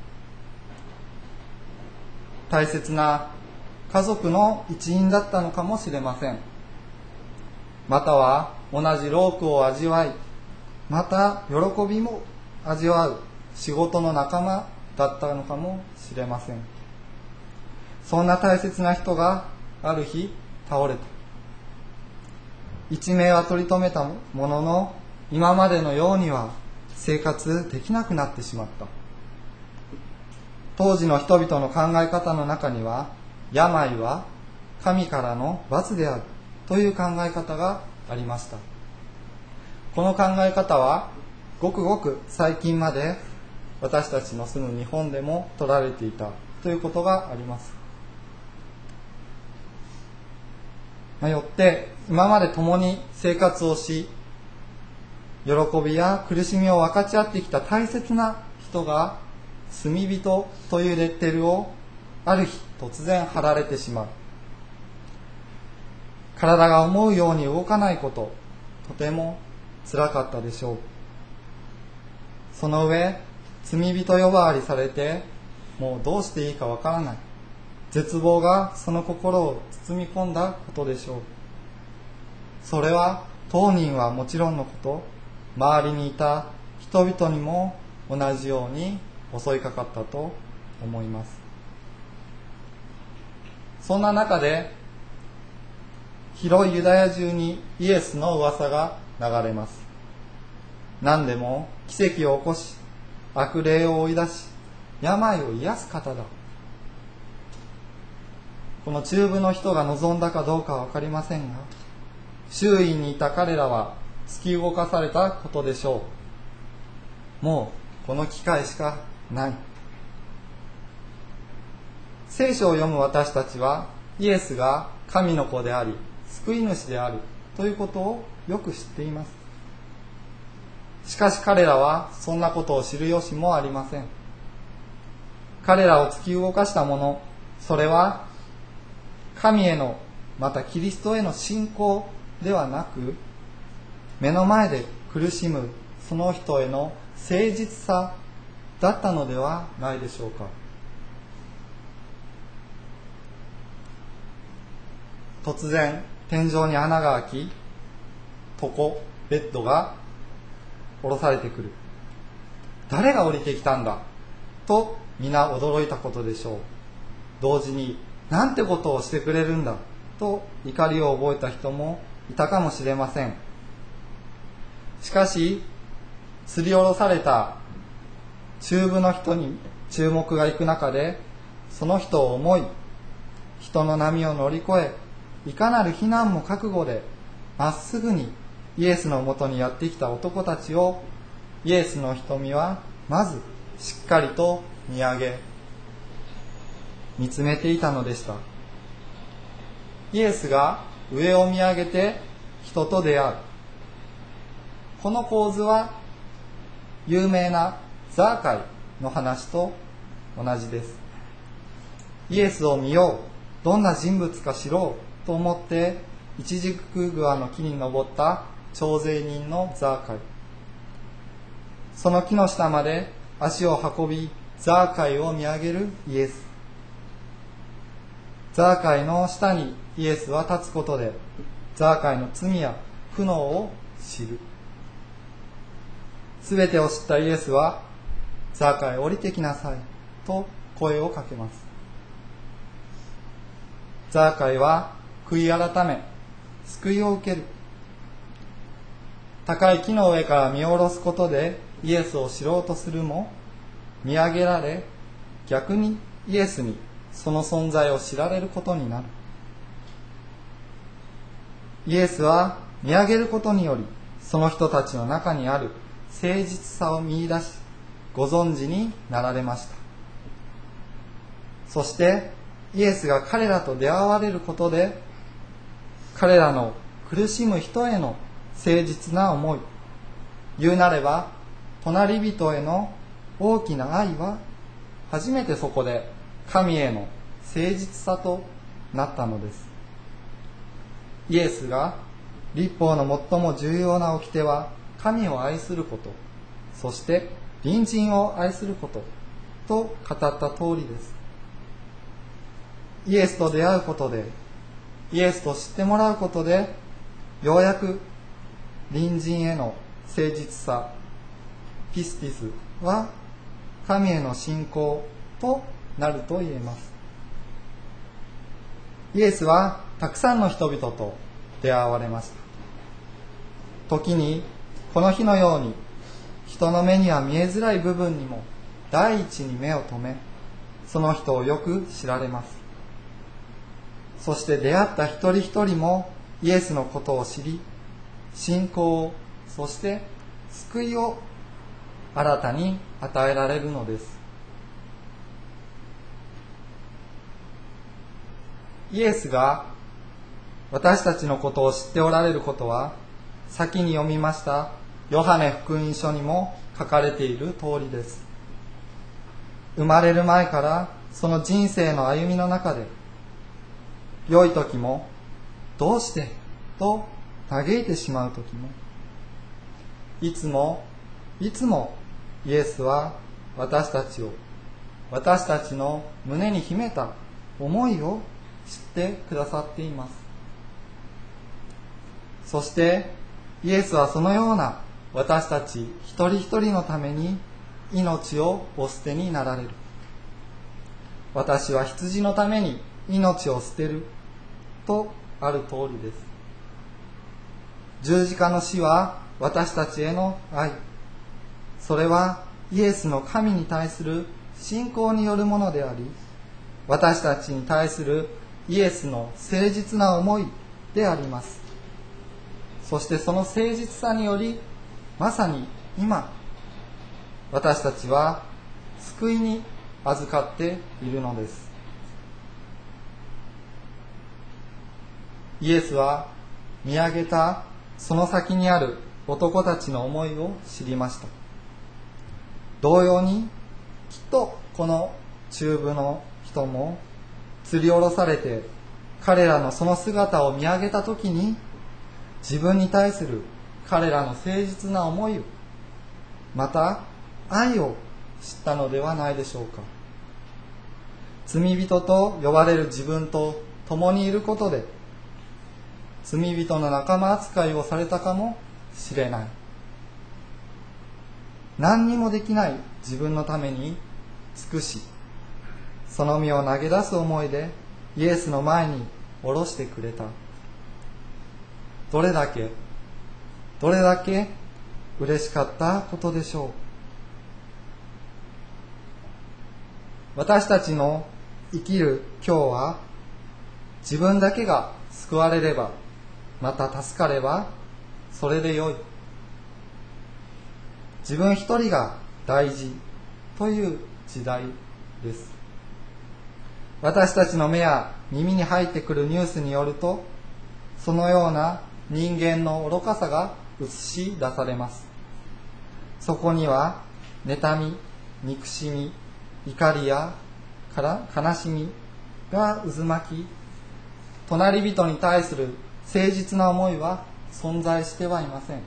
大切な家族の一員だったのかもしれません。または同じ労苦を味わい、また喜びも味わう仕事の仲間だったのかもしれません。そんな大切な人がある日倒れた。一命は取り留めたものの、今までのようには生活できなくなってしまった。当時の人々の考え方の中には、病は神からの罰であるという考え方がありました。この考え方はごくごく最近まで私たちの住む日本でも取られていたということがあります。よって今まで共に生活をし、喜びや苦しみを分かち合ってきた大切な人が罪人というレッテルをある日突然貼られてしまう。体が思うように動かないこと、とても辛かったでしょう。その上、罪人呼ばわりされて、もうどうしていいかわからない。絶望がその心を包み込んだことでしょう。それは当人はもちろんのこと、周りにいた人々にも同じように襲いかかったと思います。そんな中で広いユダヤ中にイエスの噂が流れます。何でも奇跡を起こし、悪霊を追い出し、病を癒す方だ。この中部の人が望んだかどうかは分かりませんが、周囲にいた彼らは突き動かされたことでしょう。もうこの機会しかない。聖書を読む私たちはイエスが神の子であり救い主であるということをよく知っています。しかし彼らはそんなことを知る由もありません。彼らを突き動かしたもの、それは神への、またキリストへの信仰ではなく、目の前で苦しむその人への誠実さだったのではないでしょうか。突然天井に穴が開き、床、ベッドが下ろされてくる。誰が降りてきたんだと皆驚いたことでしょう。同時になんてことをしてくれるんだと怒りを覚えた人もいたかもしれません。しかし吊り下ろされた中部の人に注目がいく中で、その人を思い、人の波を乗り越え、いかなる非難も覚悟でまっすぐにイエスのもとにやってきた男たちを、イエスの瞳はまずしっかりと見上げ見つめていたのでした。 イエスが上を見上げて人と出会う。この構図は有名なザーカイの話と同じです。イエスを見よう、どんな人物か知ろうと思ってイチジクグアの木に登った徴税人のザーカイ。その木の下まで足を運びザーカイを見上げるイエス。ザーカイの下にイエスは立つことでザーカイの罪や苦悩を知る。すべてを知ったイエスはザーカイ降りてきなさいと声をかけます。ザーカイは悔い改め救いを受ける。高い木の上から見下ろすことでイエスを知ろうとするも見上げられ、逆にイエスにその存在を知られることになる。イエスは見上げることによりその人たちの中にある誠実さを見出しご存知になられました。そしてイエスが彼らと出会われることで彼らの苦しむ人への誠実な思い、言うなれば隣人への大きな愛は初めてそこで神への誠実さとなったのです。イエスが律法の最も重要な掟は神を愛すること、そして隣人を愛することと語った通りです。イエスと出会うことで、イエスと知ってもらうことで、ようやく隣人への誠実さ、ピスティスは神への信仰となると言えます。イエスはたくさんの人々と出会われました。時にこの日のように人の目には見えづらい部分にも第一に目を留め、その人をよく知られます。そして出会った一人一人もイエスのことを知り、信仰を、そして救いを新たに与えられるのです。イエスが私たちのことを知っておられることは、先に読みましたヨハネ福音書にも書かれている通りです。生まれる前からその人生の歩みの中で、良い時もどうしてと嘆いてしまう時も、いつもイエスは私たちの胸に秘めた思いを知ってくださっています。そしてイエスはそのような私たち一人一人のために命をお捨てになられる。私は羊のために命を捨てるとある通りです。十字架の死は私たちへの愛、それはイエスの神に対する信仰によるものであり、私たちに対するイエスの誠実な思いであります。そしてその誠実さにより、まさに今私たちは救いに預かっているのです。イエスは見上げたその先にある男たちの思いを知りました。同様にきっとこの中部の人も吊り下ろされて彼らのその姿を見上げたときに、自分に対する彼らの誠実な思いを、また愛を知ったのではないでしょうか。罪人と呼ばれる自分と共にいることで罪人の仲間扱いをされたかもしれない。何にもできない自分のために尽くし、その身を投げ出す思いでイエスの前に下ろしてくれた。どれだけ嬉しかったことでしょう。私たちの生きる今日は、自分だけが救われれば、また助かればそれでよい。自分一人が大事という時代です。 私たちの目や耳に入ってくるニュースによると、そのような人間の愚かさが映し出されます。そこには妬み、憎しみ、怒りや悲しみが渦巻き、隣人に対する誠実な思いは存在してはいません。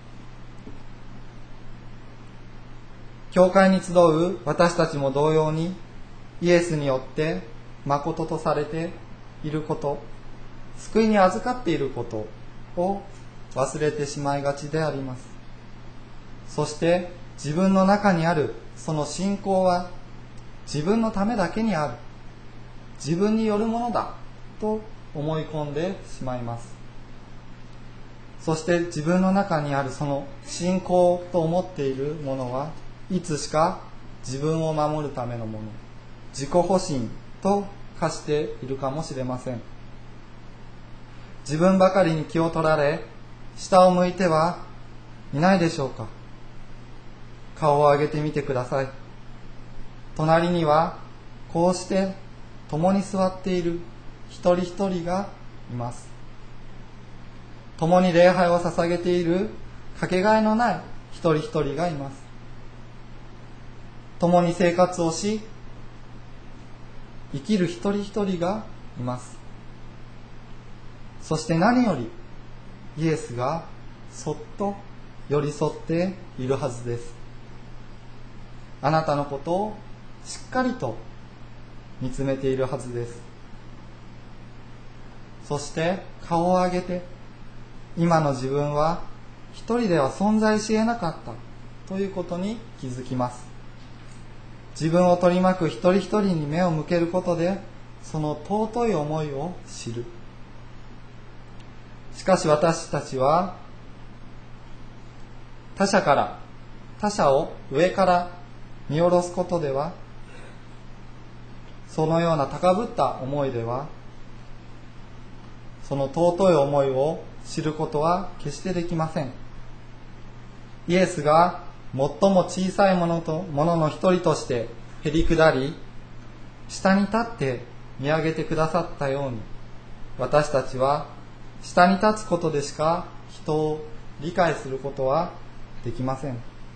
教会に集う私たちも同様に、イエスによって誠とされていること、救いに預かっていることを忘れてしまいがちであります。そして自分の中にあるその信仰は自分のためだけにある、自分によるものだと思い込んでしまいます。そして自分の中にあるその信仰と思っているものはいつしか自分を守るためのもの、自己保身と化しているかもしれません。自分ばかりに気を取られ、下を向いてはいないでしょうか。顔を上げてみてください。隣にはこうして共に座っている一人一人がいます。共に礼拝を捧げているかけがえのない一人一人がいます。共に生活をし、生きる一人一人がいます。そして何よりイエスがそっと寄り添っているはずです。あなたのことをしっかりと見つめているはずです。そして顔を上げて、今の自分は一人では存在し得なかったということに気づきます。自分を取り巻く一人一人に目を向けることで、その尊い思いを知る。しかし私たちは他者を上から見下ろすことでは、そのような高ぶった思いでは、その尊い思いを知ることは決してできません。イエスが最も小さいものの一人としてへり下り、下に立って見上げてくださったように、私たちは下に立つことでしか人を理解することはできません。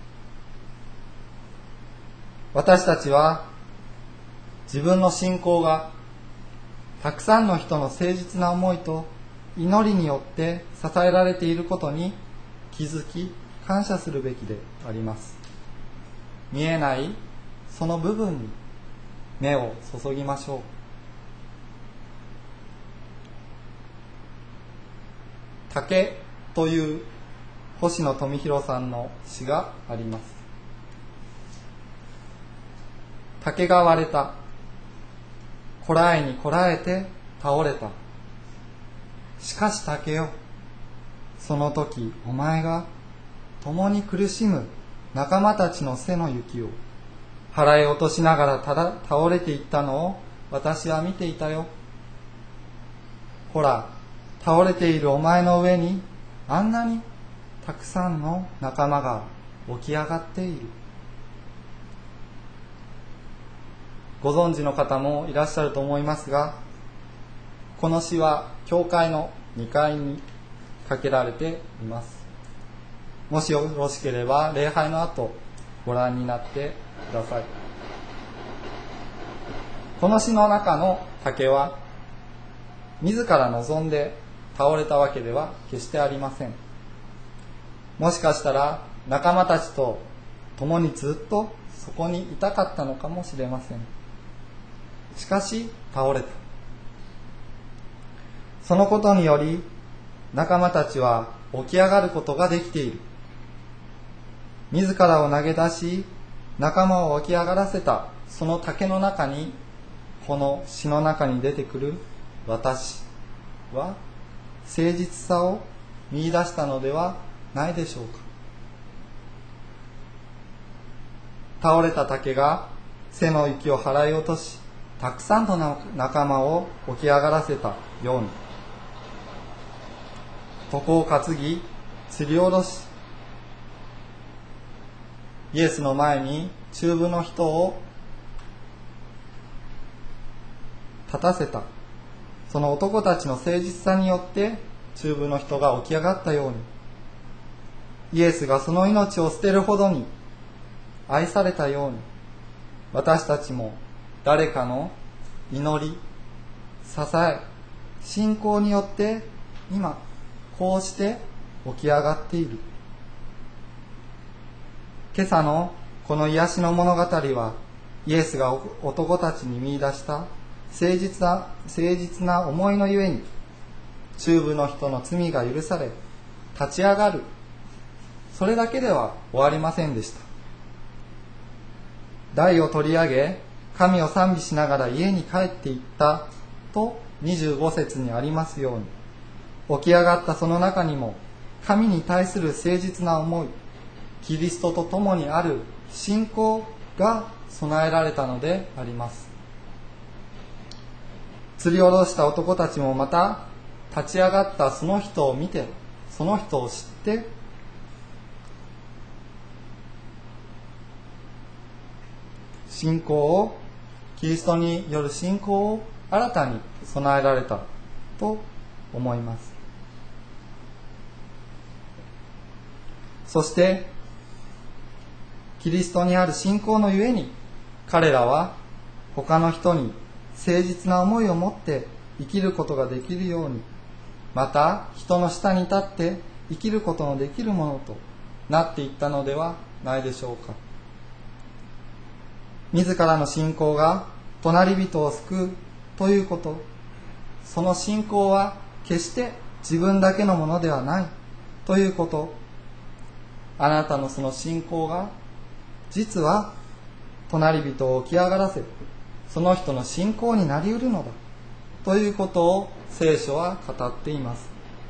私たちは自分の信仰がたくさんの人の誠実な思いと祈りによって支えられていることに気づき感謝するべきであります。見えないその部分に目を注ぎましょう。竹という星野富弘さんの詩があります。竹が割れた。こらえにこらえて倒れた。しかし竹よ、その時お前が共に苦しむ仲間たちの背の雪を払い落としながら倒れていったのを私は見ていたよ。ほら、倒れているお前の上にあんなにたくさんの仲間が起き上がっている。ご存知の方もいらっしゃると思いますが、この詩は教会の2階にかけられています。もしよろしければ礼拝の後ご覧になってください。この詩の中の竹は自ら望んで倒れたわけでは決してありません。もしかしたら仲間たちと共にずっとそこにいたかったのかもしれません。しかし倒れた。そのことにより仲間たちは起き上がることができている。自らを投げ出し仲間を起き上がらせたその竹の中に、この詩の中に出てくる私は誠実さを見出したのではないでしょうか。倒れた竹が背の雪を払い落とし、たくさんの仲間を起き上がらせたように、床を担ぎ吊り下ろし、イエスの前に中部の人を立たせたその男たちの誠実さによって中部の人が起き上がったように、イエスがその命を捨てるほどに愛されたように、私たちも誰かの祈り、支え、信仰によって今こうして起き上がっている。今朝のこの癒しの物語は、イエスが男たちに見出した誠実な思いのゆえに、中部の人の罪が許され立ち上がる、それだけでは終わりませんでした。台を取り上げ神を賛美しながら家に帰っていったと25節にありますように、起き上がったその中にも神に対する誠実な思い、キリストと共にある信仰が備えられたのであります。釣り下ろした男たちもまた立ち上がったその人を見て、その人を知って、信仰を、キリストによる信仰を新たに備えられたと思います。そしてキリストにある信仰のゆえに、彼らは他の人に誠実な思いを持って生きることができるように、また人の下に立って生きることのできるものとなっていったのではないでしょうか。自らの信仰が隣人を救うということ、その信仰は決して自分だけのものではないということ、あなたのその信仰が実は隣人を起き上がらせ、その人の信仰になりうるのだということを聖書は語っています。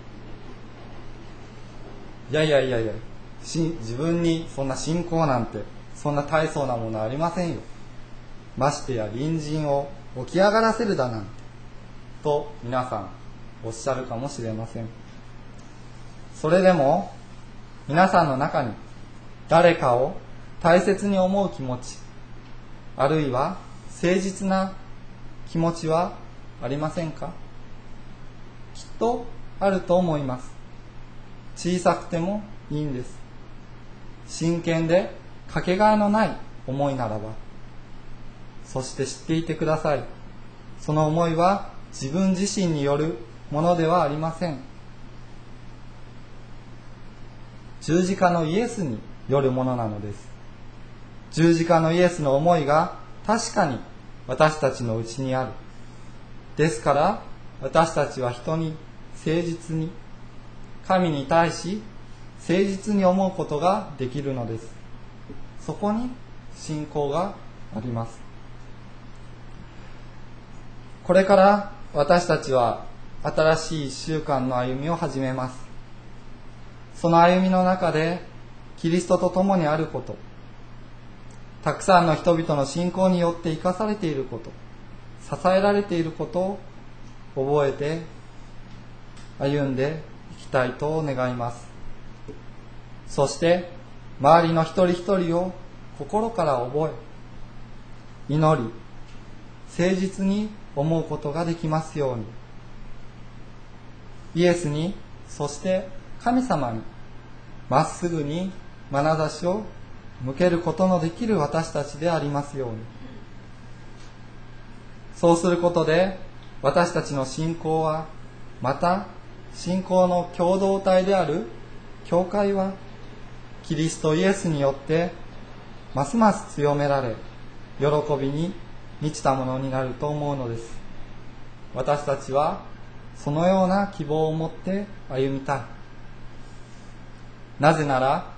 いや自分にそんな信仰なんて、そんな大層なものありませんよ。ましてや隣人を起き上がらせるだなんてと皆さんおっしゃるかもしれません。それでも皆さんの中に誰かを大切に思う気持ち、あるいは誠実な気持ちはありませんか？きっとあると思います。小さくてもいいんです。真剣でかけがえのない思いならば、そして知っていてください。その思いは自分自身によるものではありません。十字架のイエスによるものなのです。十字架のイエスの思いが確かに私たちのうちにある。ですから私たちは人に誠実に、神に対し誠実に思うことができるのです。そこに信仰があります。これから私たちは新しい1週間の歩みを始めます。その歩みの中でキリストと共にあること、たくさんの人々の信仰によって生かされていること、支えられていることを覚えて歩んでいきたいと願います。そして周りの一人一人を心から覚え、祈り、誠実に思うことができますように、イエスに、そして神様にまっすぐに眼差しを向けることのできる私たちでありますように。そうすることで私たちの信仰は、また信仰の共同体である教会は、キリストイエスによってますます強められ、喜びに満ちたものになると思うのです。私たちはそのような希望を持って歩みたい。なぜなら、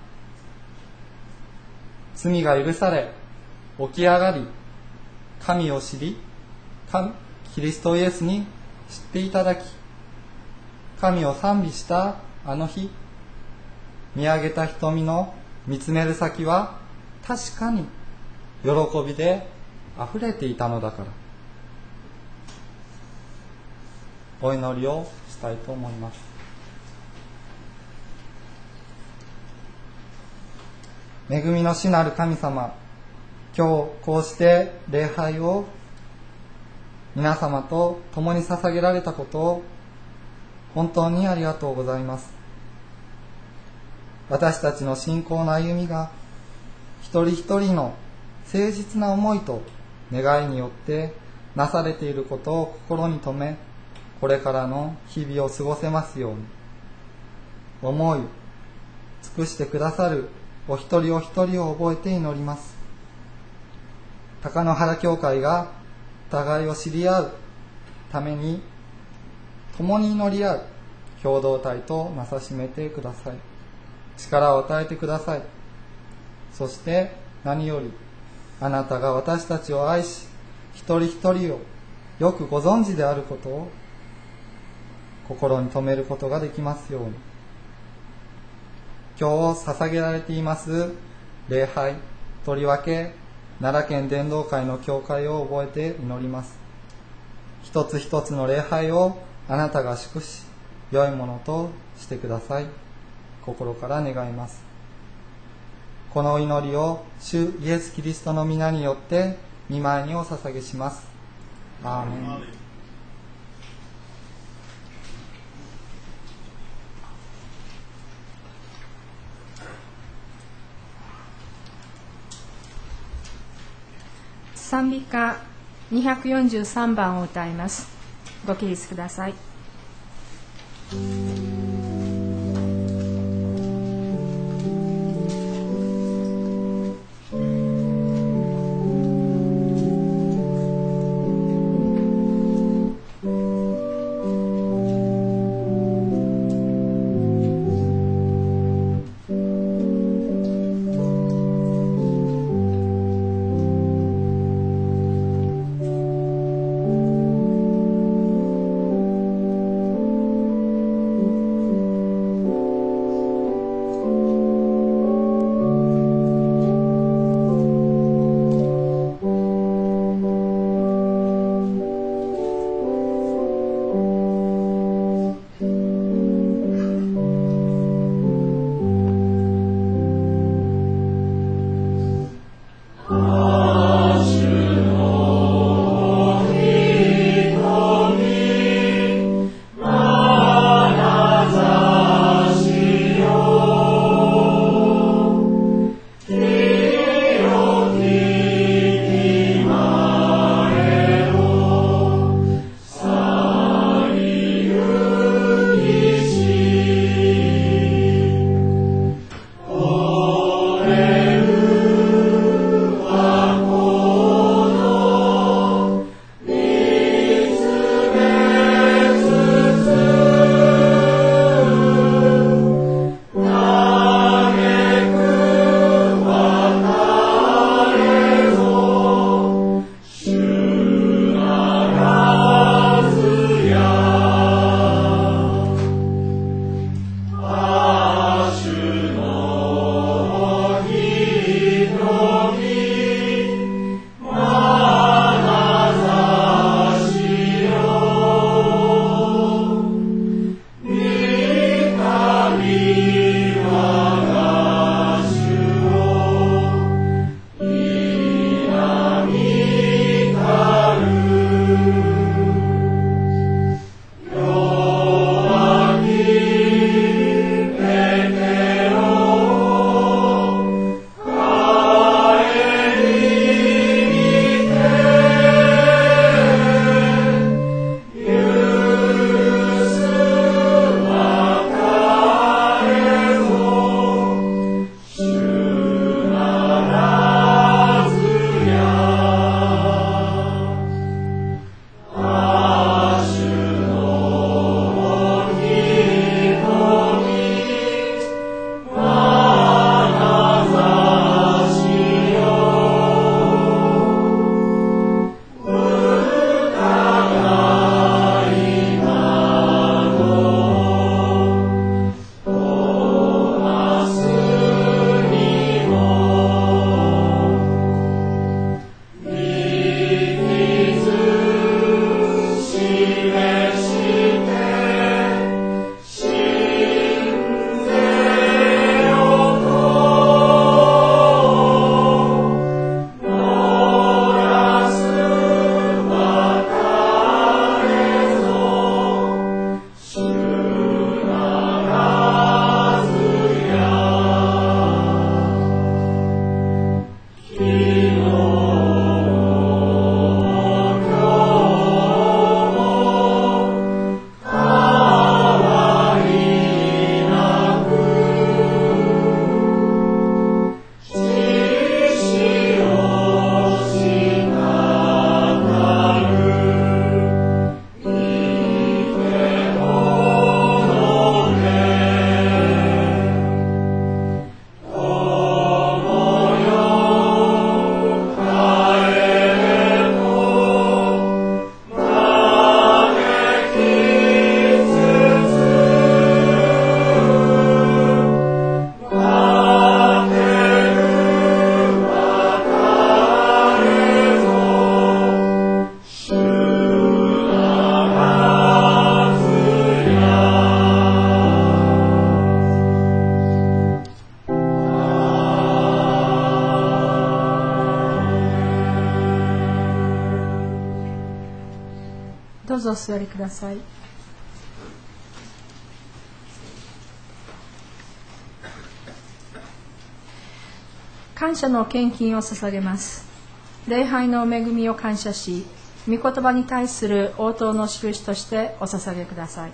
罪が許され起き上がり、神を知り、キリストイエスに知っていただき、神を賛美したあの日、見上げた瞳の見つめる先は確かに喜びであふれていたのだから。お祈りをしたいと思います。恵みの主なる神様、今日こうして礼拝を皆様と共に捧げられたことを本当にありがとうございます。私たちの信仰の歩みが一人一人の誠実な思いと願いによってなされていることを心に留め、これからの日々を過ごせますように、思い尽くしてくださるお一人お一人を覚えて祈ります。高野原教会が互いを知り合うために共に祈り合う共同体となさしめてください。力を与えてください。そして何よりあなたが私たちを愛し、一人一人をよくご存知であることを心に留めることができますように。今日捧げられています礼拝、とりわけ奈良県伝道会の教会を覚えて祈ります。一つ一つの礼拝をあなたが祝し、良いものとしてください。心から願います。この祈りを主イエス・キリストの皆によって御前にお捧げします。アーメン。 賛美歌243番を歌います。ご起立ください。 「 うぞお座りください。感謝の献金を捧げます。礼拝の恵みを感謝し、御言葉に対する応答の印としてお捧げください。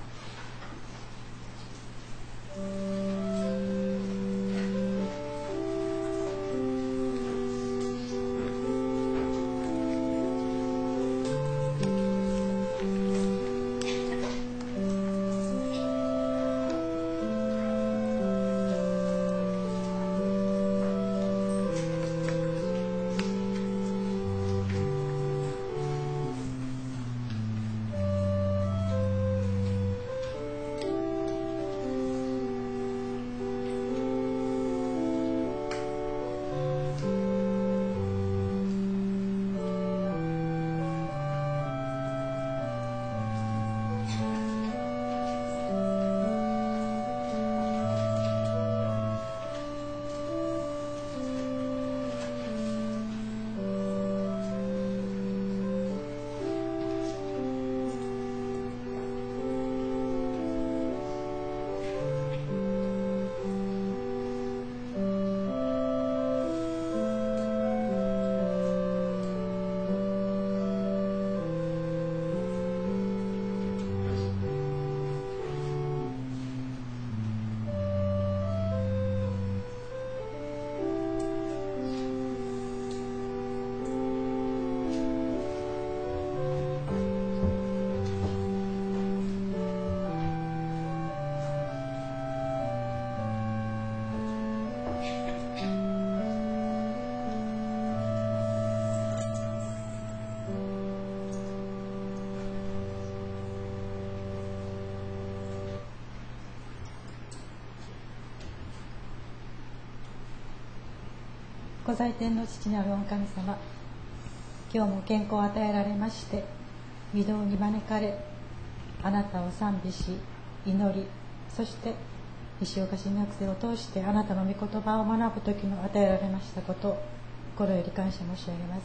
御在天の父なる御神様、今日も健康を与えられまして、御堂に招かれ、あなたを賛美し、祈り、そして石岡神学生を通してあなたの御言葉を学ぶ時の与えられましたことを心より感謝申し上げます。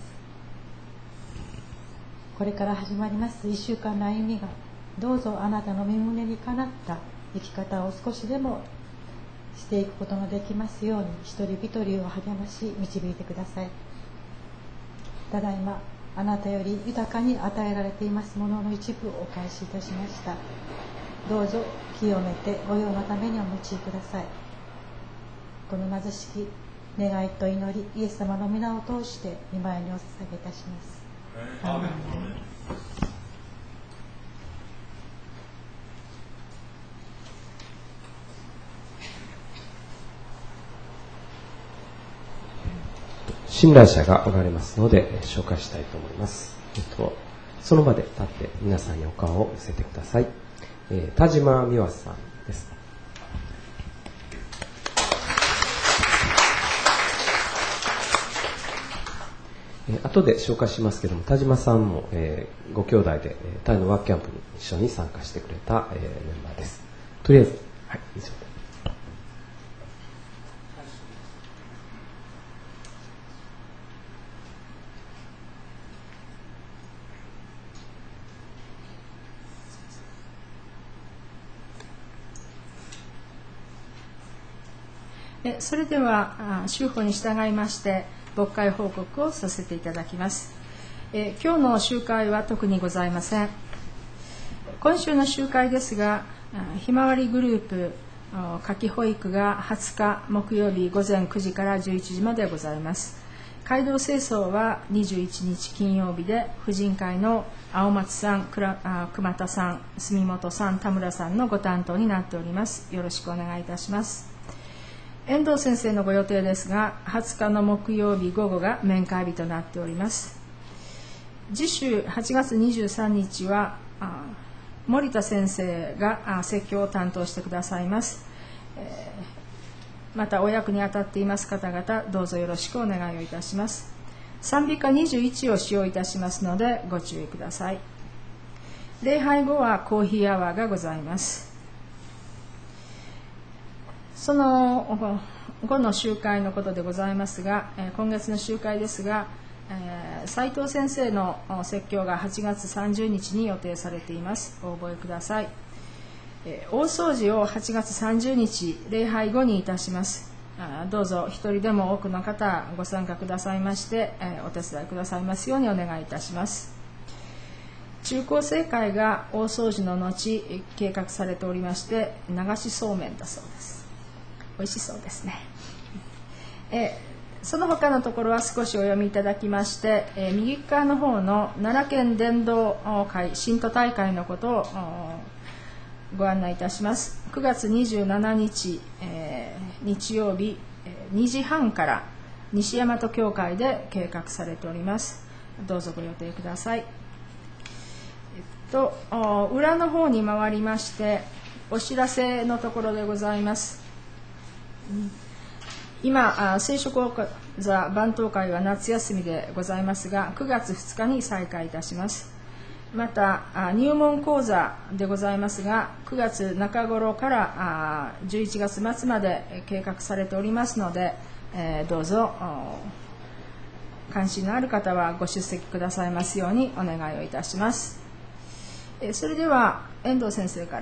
これから始まります1週間の歩みが、どうぞあなたの御胸にかなった生き方を少しでもしていくことのできますように、一人一人を励まし導いてください。ただいまあなたより豊かに与えられていますものの一部をお返しいたしました。どうぞ清めてご用のためにお持ちください。この貧しき願いと祈り、イエス様の皆を通して御前にお捧げいたします。アーメン。 信頼者がおられますので紹介したいと思います。その場で立って皆さんにお顔を見せてください。田島美和さんです。後で紹介しますけども、田島さんも、ご兄弟でタイのワークキャンプに一緒に参加してくれた、メンバーです。とりあえず、はい、以上です。 それでは修法に従いまして牧会報告をさせていただきます。今日の集会は特にございません。今週の集会ですが、ひまわりグループ夏季保育が20日木曜日午前9時から11時までございます。街道清掃は21日金曜日で、婦人会の青松さん、熊田さん、住本さん、田村さんのご担当になっております。よろしくお願いいたします。遠藤先生のご予定ですが、20日の木曜日午後が面会日となっております。次週8月23日は森田先生が説教を担当してくださいます。またお役に当たっています方々、どうぞよろしくお願いをいたします。賛美歌21を使用いたしますのでご注意ください。礼拝後はコーヒーアワーがございます。その後の集会のことでございますが、今月の集会ですが、 斉藤先生の説教が8月30日に予定されています。お覚えください。大掃除を8月30日礼拝後にいたします。どうぞ一人でも多くの方ご参加くださいまして、お手伝いくださいますようにお願いいたします。中高生会が大掃除の後計画されておりまして、流しそうめんだそうです。美味しそうですね。その他のところは少しお読みいただきまして、右側の方の奈良県伝道会信徒大会のことをご案内いたします。9月27日、日曜日2時半から西大和教会で計画されております。どうぞご予定ください。裏の方に回りましてお知らせのところでございます。今聖書講座番頭会は夏休みでございますが、9月2日に再開いたします。また入門講座でございますが、9月中頃から11月末まで計画されておりますので、どうぞ関心のある方はご出席くださいますようにお願いをいたします。それでは遠藤先生から。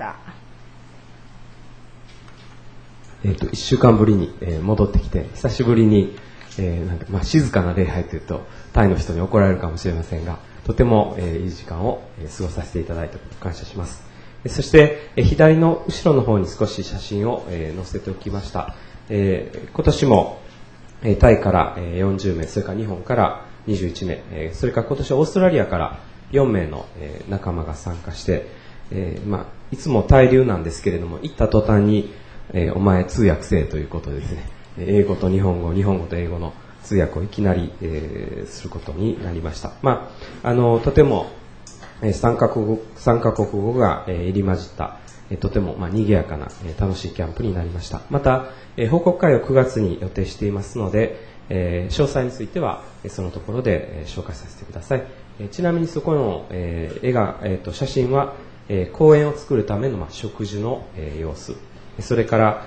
1週間ぶりに戻ってきて、久しぶりに静かな礼拝というとタイの人に怒られるかもしれませんが、とてもいい時間を過ごさせていただいたことを感謝します。そして左の後ろの方に少し写真を載せておきました。今年もタイから40名、それから日本から21名、それから今年オーストラリアから4名の仲間が参加して、いつもタイ流なんですけれども、行った途端にお前通訳せえということでですね、英語と日本語、日本語と英語の通訳をいきなりすることになりました。とても3カ国語が入り混じったとても賑やかな楽しいキャンプになりました。また報告会を9月に予定していますので、詳細についてはそのところで紹介させてください。ちなみにそこの写真は公園を作るための植樹の様子、それから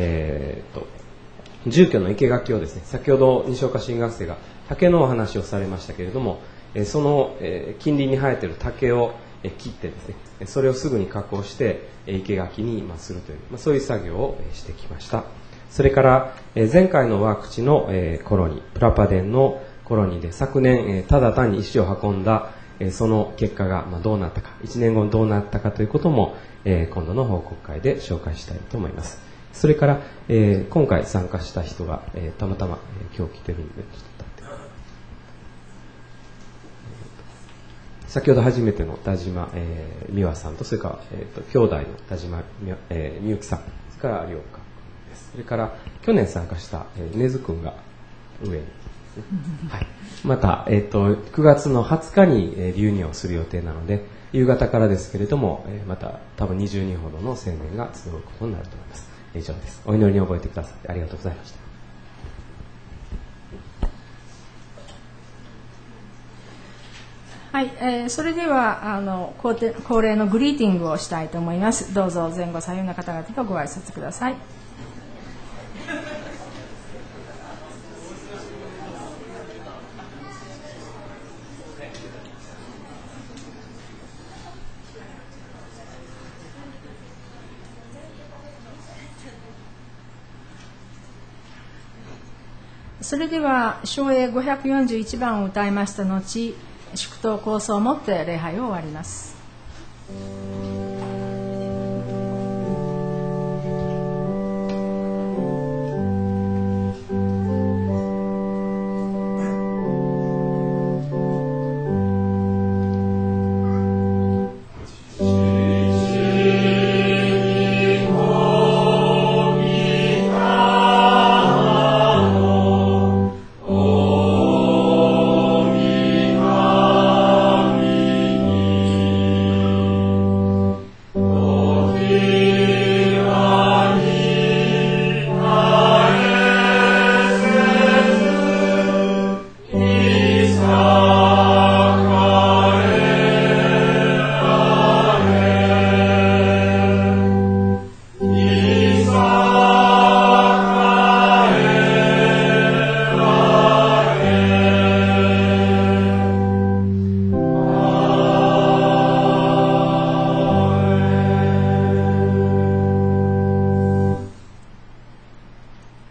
住居の生垣をですね、先ほど西岡新学生が竹のお話をされましたけれども、その近隣に生えている竹を切ってですね、それをすぐに加工して生垣にするという、そういう作業をしてきました。それから前回のワーク地のコロニー、プラパデンのコロニーで昨年ただ単に石を運んだその結果がどうなったか、1年後にどうなったかということも今度の報告会で紹介したいと思います。それから今回参加した人がたまたま今日来てるんで、ちょっと立って先ほど初めての田島美和さんと、それから兄弟の田島美幸さん、それから亮香です。それから去年参加した根津君が上にはい、また、9月の20日に留任をする予定なので、夕方からですけれども、また多分20人ほどの青年が集うことになると思います。以上です。お祈りに覚えてください。ありがとうございました。 はい、それでは恒例のグリーティングをしたいと思います。どうぞ前後左右の方々とご挨拶ください。それでは唱詠541番を歌いました後、祝祷構想をもって礼拝を終わります。 「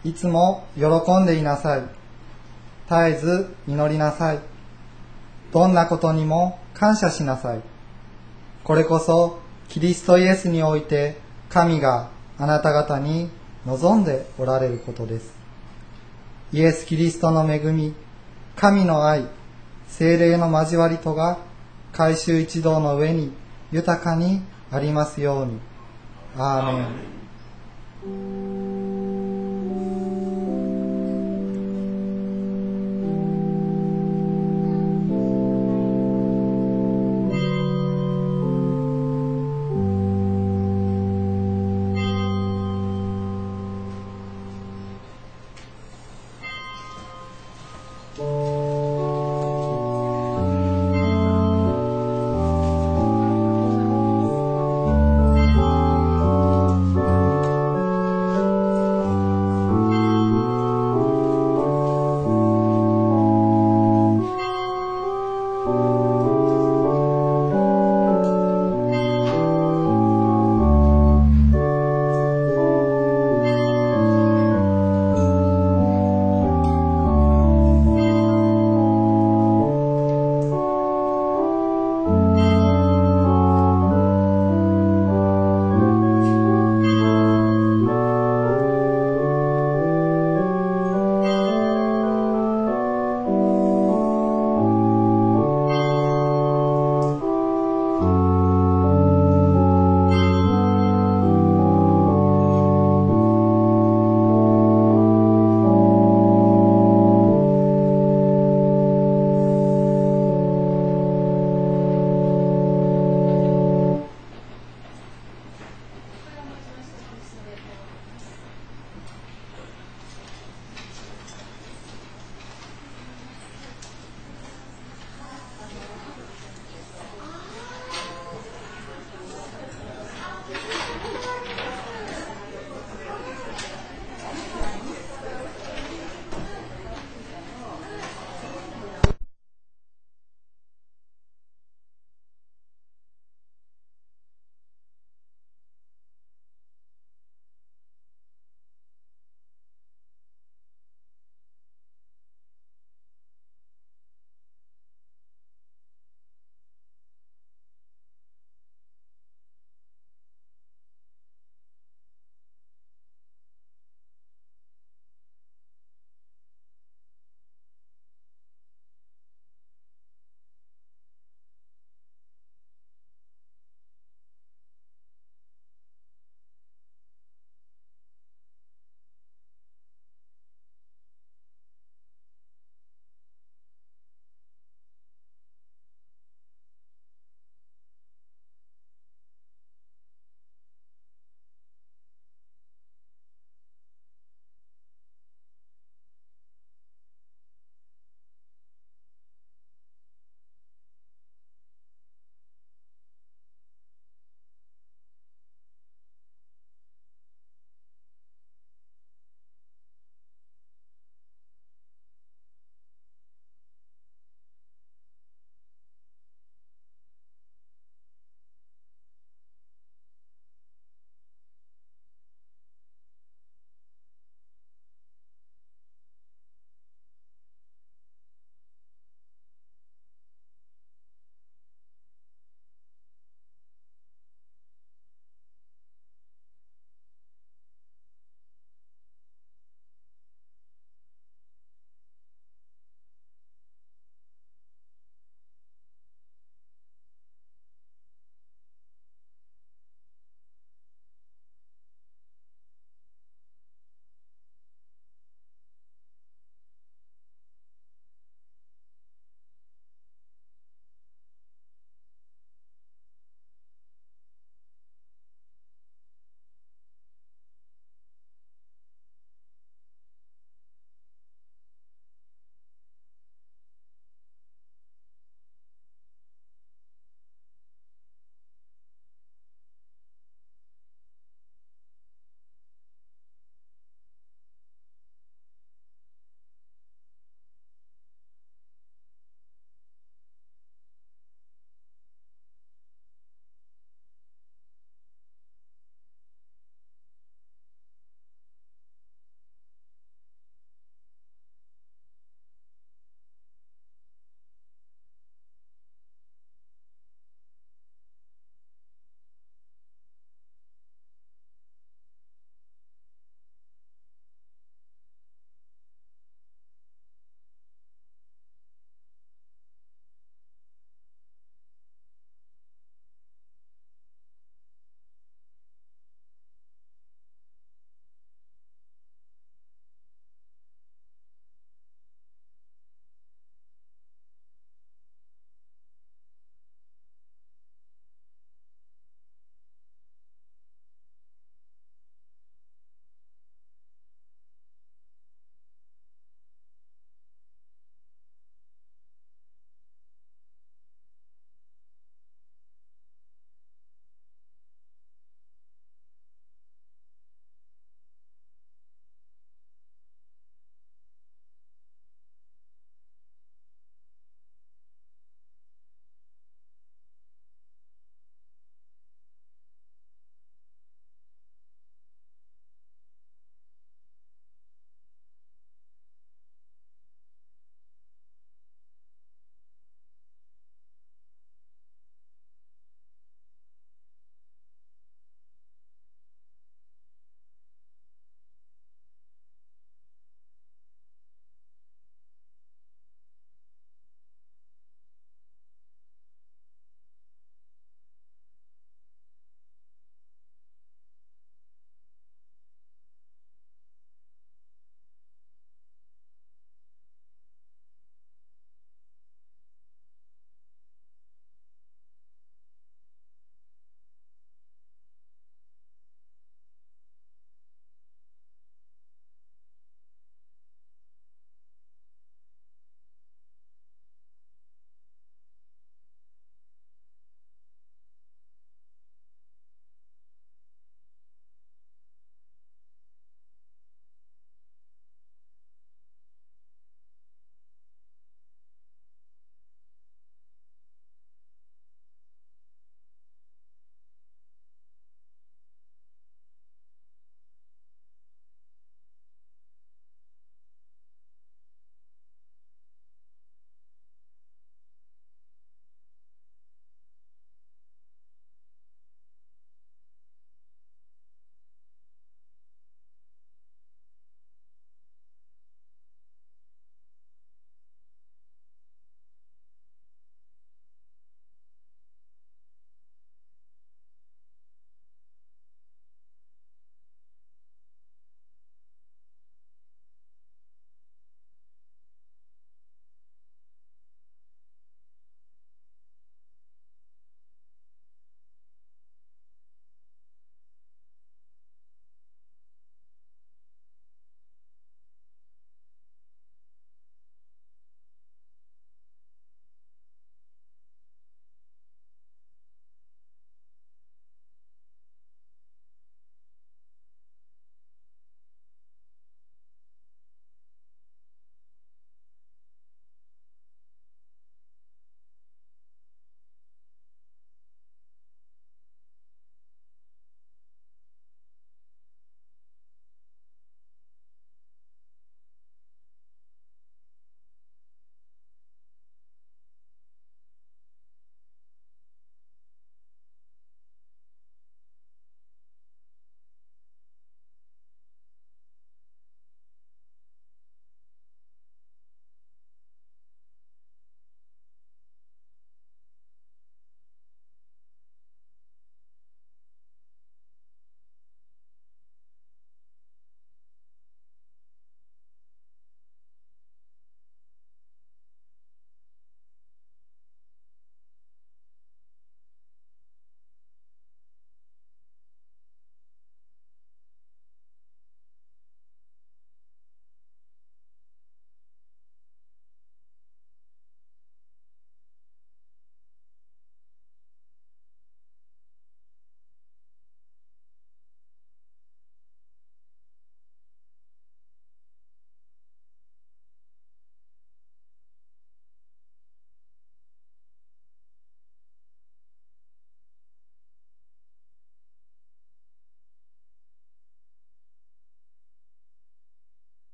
いつも喜んでいなさい。絶えず祈りなさい。どんなことにも感謝しなさい。これこそキリストイエスにおいて神があなた方に望んでおられることです。イエス・キリストの恵み、神の愛、聖霊の交わりとが改宗一同の上に豊かにありますように。アーメン。